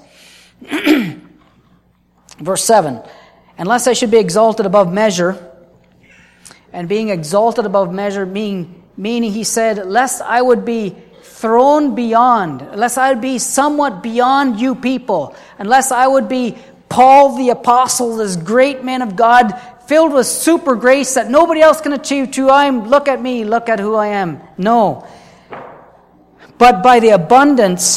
Verse seven, unless I should be exalted above measure, and being exalted above measure, meaning, meaning he said, lest I would be thrown beyond, unless I would be somewhat beyond you people, unless I would be Paul the Apostle, this great man of God, filled with super grace that nobody else can achieve to. I'm, look at me, look at who I am. No. But by the abundance,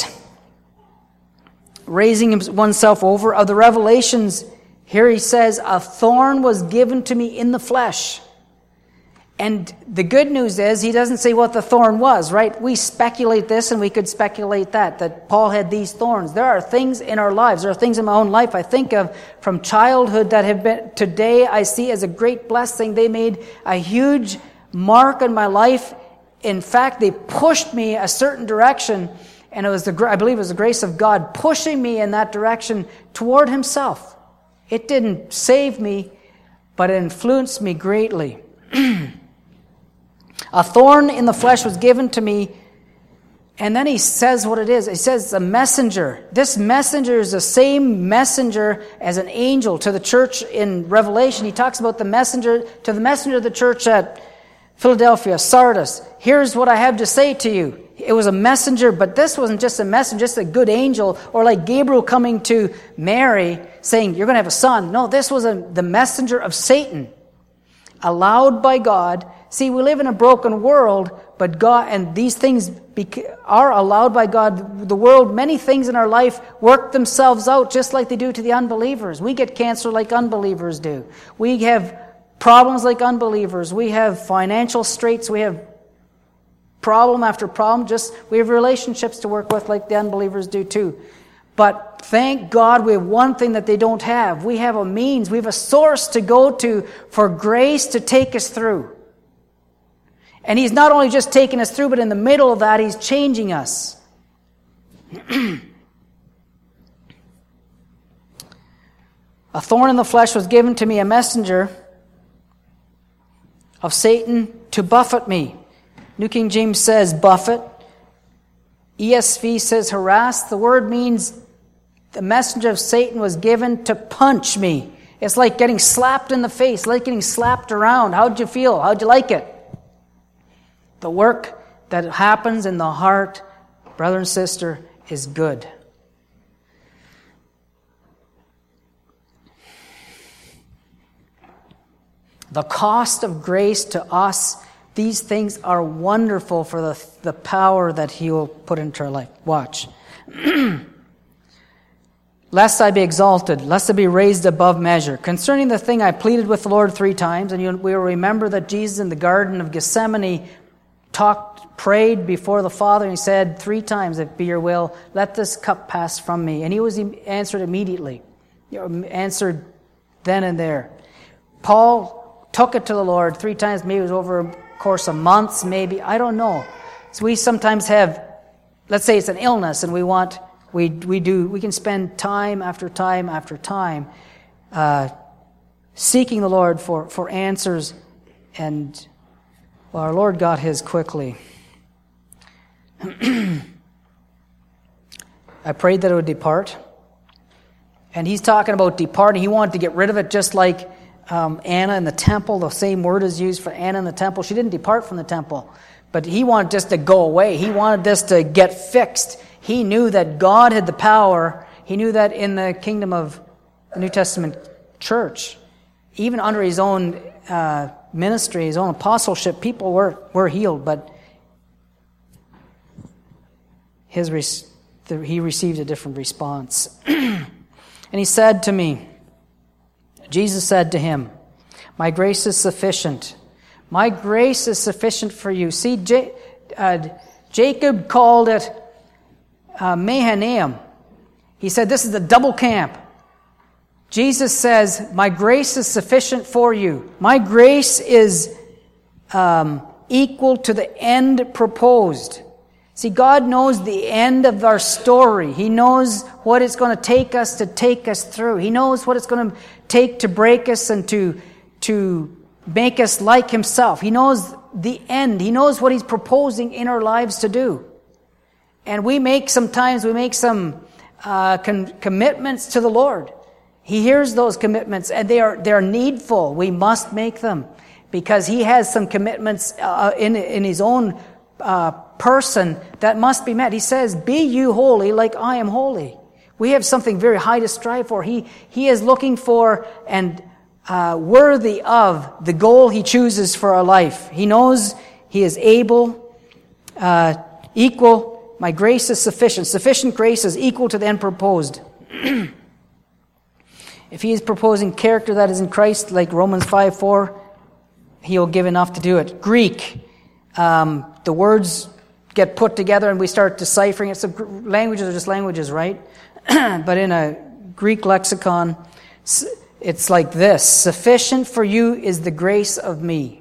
raising oneself over, of the revelations, here he says, a thorn was given to me in the flesh. And the good news is, he doesn't say what the thorn was, right? We speculate this and we could speculate that, that Paul had these thorns. There are things in our lives, there are things in my own life I think of from childhood that have been, today I see as a great blessing. They made a huge mark on my life. In fact, they pushed me a certain direction, and it was the, I believe it was the grace of God pushing me in that direction toward himself. It didn't save me, but it influenced me greatly. A thorn in the flesh was given to me, and then he says what it is. He says it's a messenger. This messenger is the same messenger as an angel to the church in Revelation. He talks about the messenger to the messenger of the church at Philadelphia, Sardis. Here's what I have to say to you. It was a messenger, but this wasn't just a messenger, just a good angel, or like Gabriel coming to Mary saying, you're going to have a son. No, this was a, the messenger of Satan, allowed by God. See, we live in a broken world, but God, and these things beca- are allowed by God. The world, many things in our life work themselves out just like they do to the unbelievers. We get cancer like unbelievers do. We have problems like unbelievers. We have financial straits. We have problem after problem. Just we have relationships to work with like the unbelievers do too. But thank God we have one thing that they don't have. We have a means, we have a source to go to for grace to take us through. And he's not only just taking us through, but in the middle of that, he's changing us. A thorn in the flesh was given to me, a messenger of Satan to buffet me. New King James says buffet. E S V says harass. The word means the messenger of Satan was given to punch me. It's like getting slapped in the face, like getting slapped around. How'd you feel? How'd you like it? The work that happens in the heart, brother and sister, is good. The cost of grace to us, these things are wonderful for the, the power that he will put into our life. Watch. lest I be exalted, lest I be raised above measure. Concerning the thing I pleaded with the Lord three times, and you, we will remember that Jesus in the Garden of Gethsemane talked, prayed before the Father, and he said three times, if it be your will, let this cup pass from me. And he was answered immediately, answered then and there. Paul took it to the Lord three times, maybe it was over a course of months, maybe, I don't know. So we sometimes have, let's say it's an illness, and we want, we we do, we can spend time after time after time uh, seeking the Lord for, for answers, and well, our Lord got his quickly. I prayed that it would depart. And he's talking about departing. He wanted to get rid of it, just like um, Anna in the temple. The same word is used for Anna in the temple. She didn't depart from the temple. But he wanted this to go away. He wanted this to get fixed. He knew that God had the power. He knew that in the kingdom of the New Testament church, even under his own uh, ministry, his own apostleship, people were, were healed. But his re- he received a different response. And he said to me, Jesus said to him, my grace is sufficient. My grace is sufficient for you. See, J- uh, Jacob called it uh, Mahanaim. He said, this is the double camp. Jesus says, my grace is sufficient for you. My grace is um, equal to the end proposed. See, God knows the end of our story. He knows what it's going to take us to take us through. He knows what it's going to take to break us and to, to make us like himself. He knows the end. He knows what he's proposing in our lives to do. And we make sometimes, we make some uh, con- commitments to the Lord. He hears those commitments, and they are, they are needful. We must make them, because he has some commitments uh, in, in his own uh, person that must be met. He says, be you holy like I am holy. We have something very high to strive for. He, he is looking for and uh, worthy of the goal he chooses for our life. He knows he is able, uh, equal. My grace is sufficient. Sufficient grace is equal to the end proposed. If he is proposing character that is in Christ, like Romans five four, he will give enough to do it. Greek, um, the words get put together and we start deciphering it. So languages are just languages, right? But in a Greek lexicon, it's like this. Sufficient for you is the grace of me.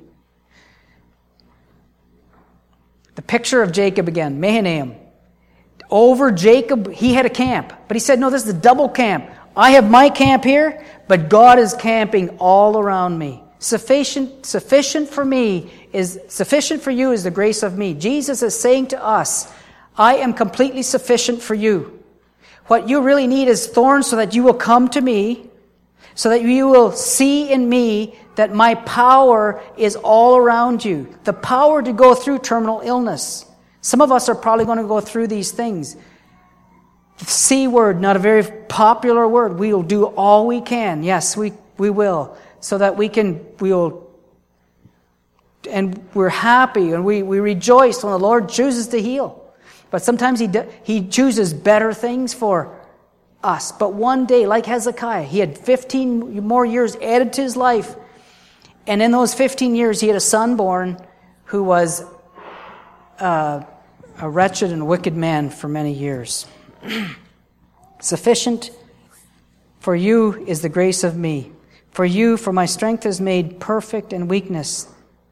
The picture of Jacob again, Mahanaim. Over Jacob, he had a camp. But he said, no, this is the double camp. I have my camp here, but God is camping all around me. Sufficient, sufficient for me is, sufficient for you is the grace of me. Jesus is saying to us, I am completely sufficient for you. What you really need is thorns so that you will come to me, so that you will see in me that my power is all around you. The power to go through terminal illness. Some of us are probably going to go through these things. The C word, not a very popular word. We will do all we can. Yes, we, we will. So that we can, we will, and we're happy and we, we rejoice when the Lord chooses to heal. But sometimes he, he chooses better things for us. But one day, like Hezekiah, he had fifteen more years added to his life. And in those fifteen years, he had a son born who was uh, a wretched and wicked man for many years. Sufficient for you is the grace of me. For you, for my strength is made perfect in weakness.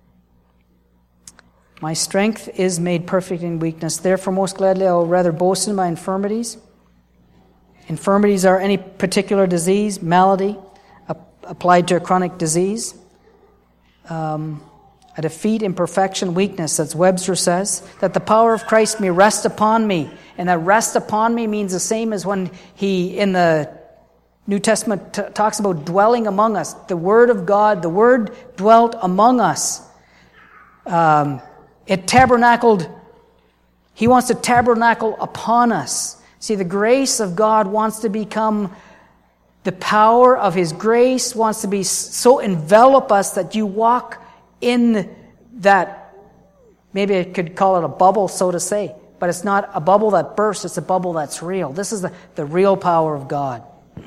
My strength is made perfect in weakness. Therefore, most gladly, I will rather boast in my infirmities. Infirmities are any particular disease, malady, applied to a chronic disease. Um, a defeat, imperfection, weakness, as Webster says, that the power of Christ may rest upon me. And that rest upon me means the same as when he, in the New Testament, t- talks about dwelling among us. The Word of God, the Word dwelt among us. Um, it tabernacled, he wants to tabernacle upon us. See, the grace of God wants to become, the power of his grace wants to be so envelop us that you walk in that, maybe I could call it a bubble, so to say. but it's not a bubble that bursts, it's a bubble that's real. This is the, the real power of God.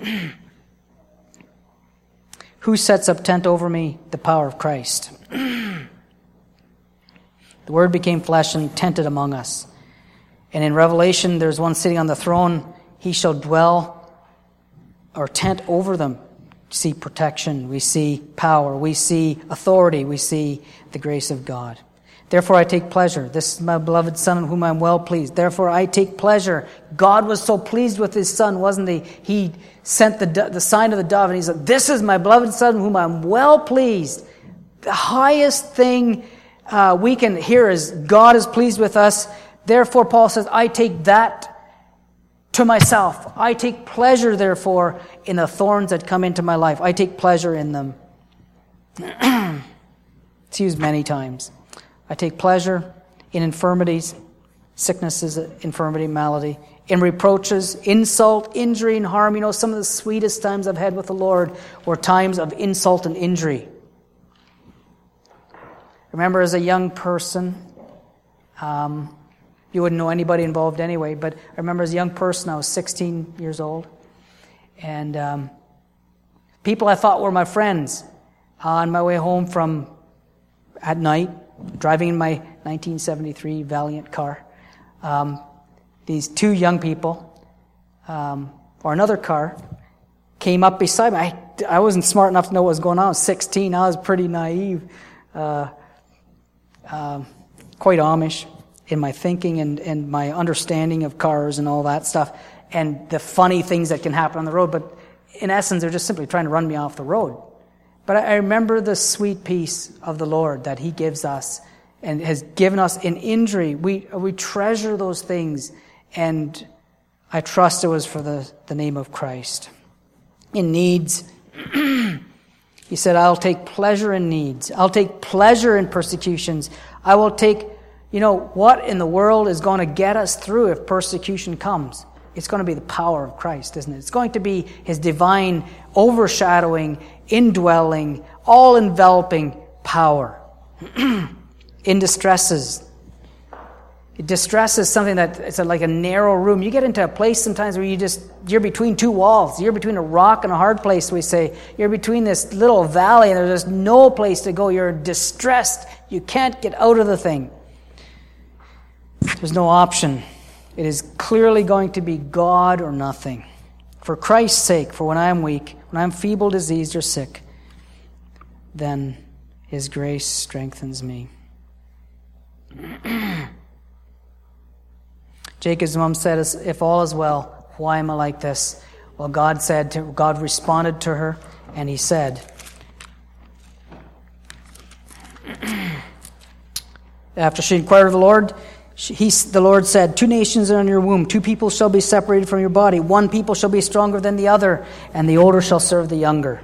Who sets up tent over me? The power of Christ. The Word became flesh and tented among us. And in Revelation, there's one sitting on the throne. He shall dwell or tent over them. We see protection. We see power. We see authority. We see the grace of God. Therefore I take pleasure. This is my beloved Son in whom I am well pleased. Therefore I take pleasure. God was so pleased with His Son, wasn't He? He sent the, the sign of the dove and He said, this is my beloved Son in whom I am well pleased. The highest thing uh, we can hear is God is pleased with us. Therefore Paul says, I take that to myself. I take pleasure, therefore, in the thorns that come into my life. I take pleasure in them. It's used many times. I take pleasure in infirmities, sicknesses, infirmity, malady, in reproaches, insult, injury, and harm. You know, some of the sweetest times I've had with the Lord were times of insult and injury. I remember as a young person, um, you wouldn't know anybody involved anyway, but I remember as a young person, I was sixteen years old, and um, people I thought were my friends, uh, on my way home from, at night, driving in my nineteen seventy-three Valiant car, um, these two young people, um, or another car, came up beside me. I, I wasn't smart enough to know what was going on. I was sixteen. I was pretty naive, uh, uh, quite Amish in my thinking and, and my understanding of cars and all that stuff, and the funny things that can happen on the road. But in essence, they're just simply trying to run me off the road. But I remember the sweet peace of the Lord that He gives us and has given us in injury. We we treasure those things, and I trust it was for the, the name of Christ. In needs, He said, I'll take pleasure in needs. I'll take pleasure in persecutions. I will take, you know, what in the world is going to get us through if persecution comes? It's going to be the power of Christ, isn't it? It's going to be His divine, overshadowing, indwelling, all-enveloping power. In distresses. Distress is something that it's like a narrow room. You get into a place sometimes where you just, you're between two walls. You're between a rock and a hard place, we say. You're between this little valley and there's just no place to go. You're distressed. You can't get out of the thing. There's no option. It is clearly going to be God or nothing. For Christ's sake, for when I am weak, when I am feeble, diseased, or sick, then His grace strengthens me. Jacob's mom said, if all is well, why am I like this? Well, God said, to, God responded to her, and He said, after she inquired of the Lord, He, the Lord said, two nations are in your womb, two people shall be separated from your body, one people shall be stronger than the other, and the older shall serve the younger.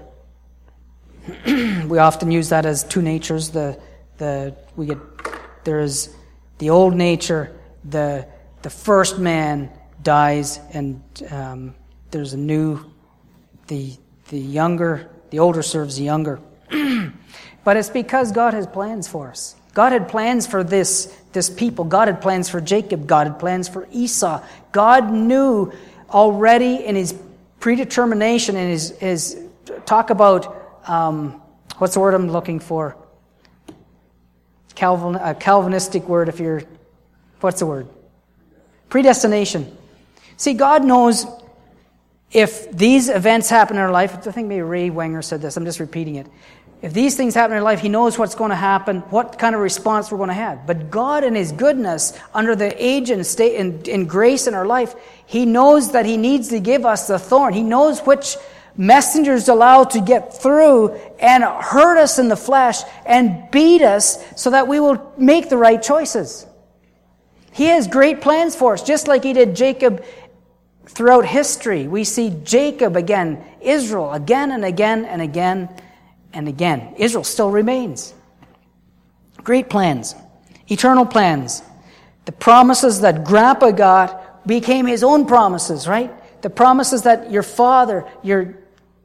We often use that as two natures. The the we get there is the old nature, the the first man dies, and um, there's a new, the the younger, the older serves the younger. But it's because God has plans for us. God had plans for this, this people. God had plans for Jacob. God had plans for Esau. God knew already in His predetermination, in His, his talk about, um, what's the word I'm looking for? Calvin, a Calvinistic word if you're, what's the word? Predestination. See, God knows if these events happen in our life. I think maybe Ray Wenger said this. I'm just repeating it. If these things happen in our life, He knows what's going to happen, what kind of response we're going to have. But God in His goodness, under the age and state and, and grace in our life, He knows that He needs to give us the thorn. He knows which messengers allow to get through and hurt us in the flesh and beat us so that we will make the right choices. He has great plans for us, just like He did Jacob throughout history. We see Jacob again, Israel again and again and again and again. Israel still remains. Great plans, eternal plans. The promises that Grandpa got became his own promises, right? The promises that your father, your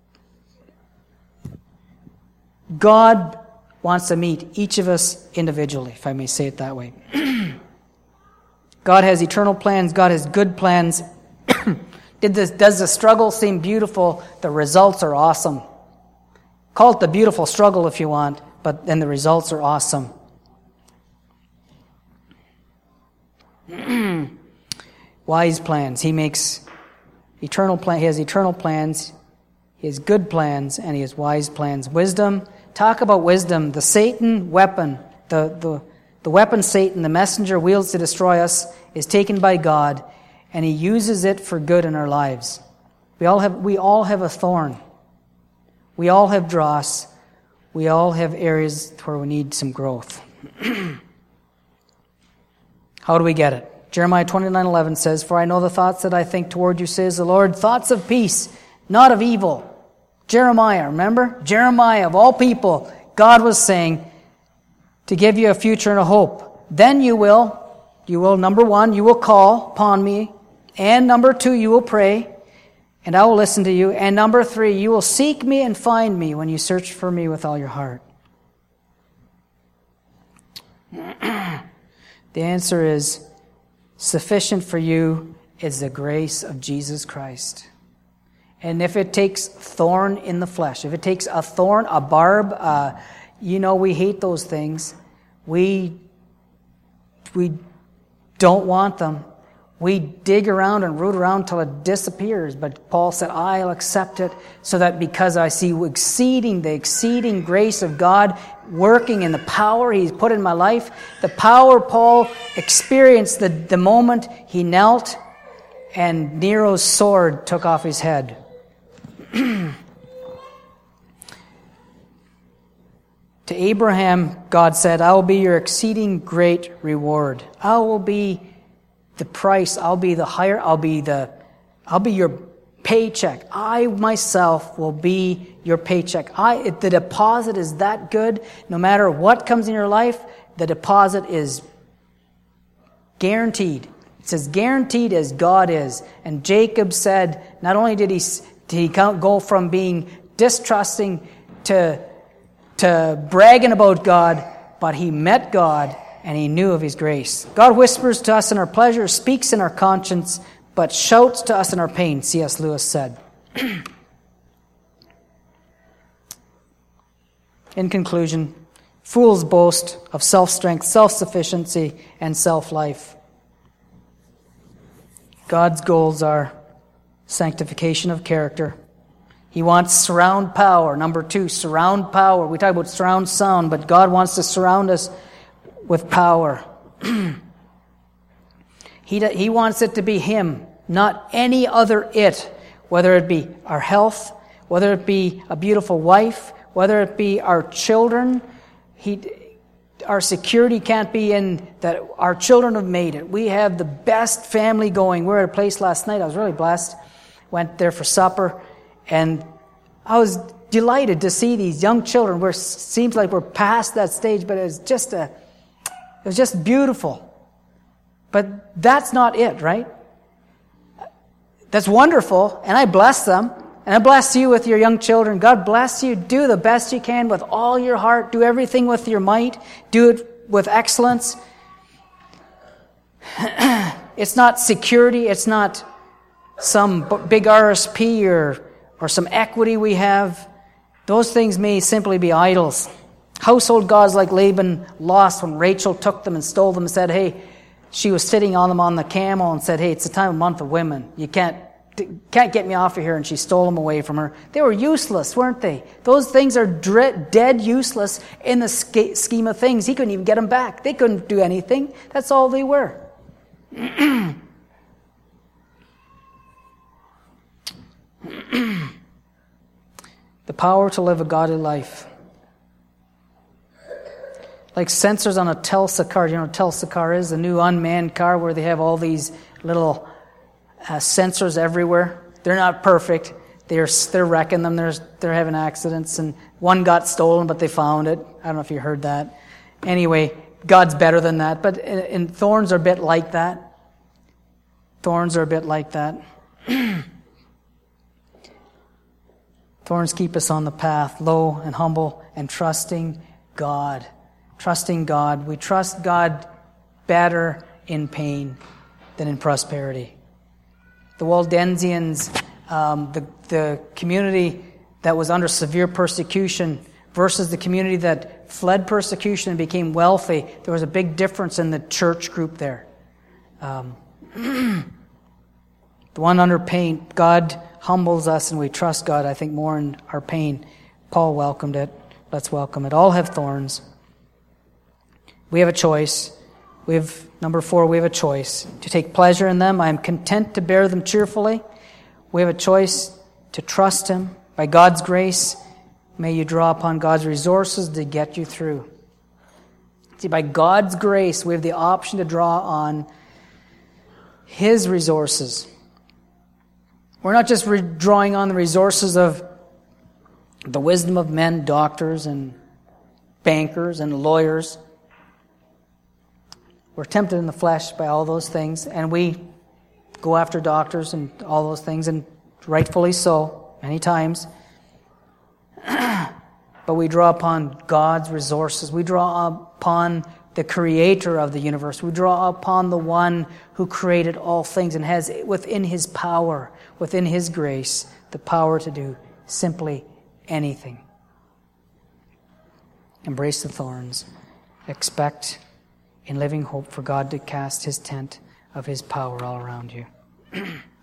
God wants to meet each of us individually, if I may say it that way. God has eternal plans. God has good plans. Did this, does the struggle seem beautiful? The results are awesome. Call it the beautiful struggle if you want, but then the results are awesome. Wise plans. He makes eternal plan. He has eternal plans. He has good plans, and he has wise plans. Wisdom. Talk about wisdom. The Satan weapon, the the the weapon Satan, the messenger wields to destroy us, is taken by God, and he uses it for good in our lives. We all have we all have a thorn. We all have dross. We all have areas where we need some growth. How do we get it? Jeremiah twenty-nine eleven says, "For I know the thoughts that I think toward you, says the Lord, thoughts of peace, not of evil." Jeremiah, remember? Jeremiah, of all people, God was saying, to give you a future and a hope. Then you will, you will, number one, you will call upon me. And number two, you will pray, and I will listen to you. And number three, you will seek me and find me when you search for me with all your heart. The answer is, sufficient for you is the grace of Jesus Christ. And if it takes thorn in the flesh, if it takes a thorn, a barb, uh, you know we hate those things. We, we don't want them. We dig around and root around till it disappears. But Paul said, I'll accept it so that because I see exceeding, the exceeding grace of God working in the power He's put in my life, the power Paul experienced the, the moment he knelt and Nero's sword took off his head. To Abraham, God said, I will be your exceeding great reward. I will be the price. I'll be the higher. I'll be the, I'll be your paycheck. I myself will be your paycheck. I, if the deposit is that good, no matter what comes in your life, the deposit is guaranteed. It's as guaranteed as God is. And Jacob said, not only did he, did he go from being distrusting to, to bragging about God, but he met God and he knew of His grace. God whispers to us in our pleasure, speaks in our conscience, but shouts to us in our pain, C S Lewis said. In conclusion, fools boast of self-strength, self-sufficiency, and self-life. God's goals are sanctification of character. He wants surround power. Number two, surround power. We talk about surround sound, but God wants to surround us with power. he, he wants it to be Him, not any other it, whether it be our health, whether it be a beautiful wife, whether it be our children. He, our security can't be in that our children have made it. We have the best family going. We were at a place last night. I was really blessed. Went there for supper, and I was delighted to see these young children. We're seems like we're past that stage, but it was just a, it was just beautiful. But that's not it, right? That's wonderful, and I bless them. And I bless you with your young children. God bless you. Do the best you can with all your heart. Do everything with your might. Do it with excellence. It's not security. It's not some big R S P or, or some equity we have. Those things may simply be idols. Household gods like Laban lost when Rachel took them and stole them and said, hey, she was sitting on them on the camel and said, hey, it's the time of month of women. You can't Can't get me off of here, and she stole them away from her. They were useless, weren't they? Those things are dread, dead useless in the scheme of things. He couldn't even get them back. They couldn't do anything. That's all they were. The power to live a godly life. Like sensors on a Telsa car. You know what a Telsa car is? The new unmanned car where they have all these little Uh, sensors everywhere. They're not perfect. They're they're wrecking them. They're they're having accidents, and one got stolen, but they found it. I don't know if you heard that. Anyway, God's better than that. But and, and thorns are a bit like that. Thorns are a bit like that. Thorns keep us on the path, low and humble, and trusting God. Trusting God. We trust God better in pain. than in prosperity. The Waldensians, um, the, the community that was under severe persecution versus the community that fled persecution and became wealthy, there was a big difference in the church group there. Um, the one under pain, God humbles us and we trust God, I think, more in our pain. Paul welcomed it. Let's welcome it. All have thorns. We have a choice. We have, number four, we have a choice to take pleasure in them. I am content to bear them cheerfully. We have a choice to trust Him. By God's grace, may you draw upon God's resources to get you through. See, by God's grace, we have the option to draw on His resources. We're not just re- drawing on the resources of the wisdom of men, doctors and bankers and lawyers. We're tempted in the flesh by all those things, and we go after doctors and all those things, and rightfully so, many times. But we draw upon God's resources. We draw upon the creator of the universe. We draw upon the one who created all things and has within His power, within His grace, the power to do simply anything. Embrace the thorns. Expect in living hope for God to cast His tent of His power all around you.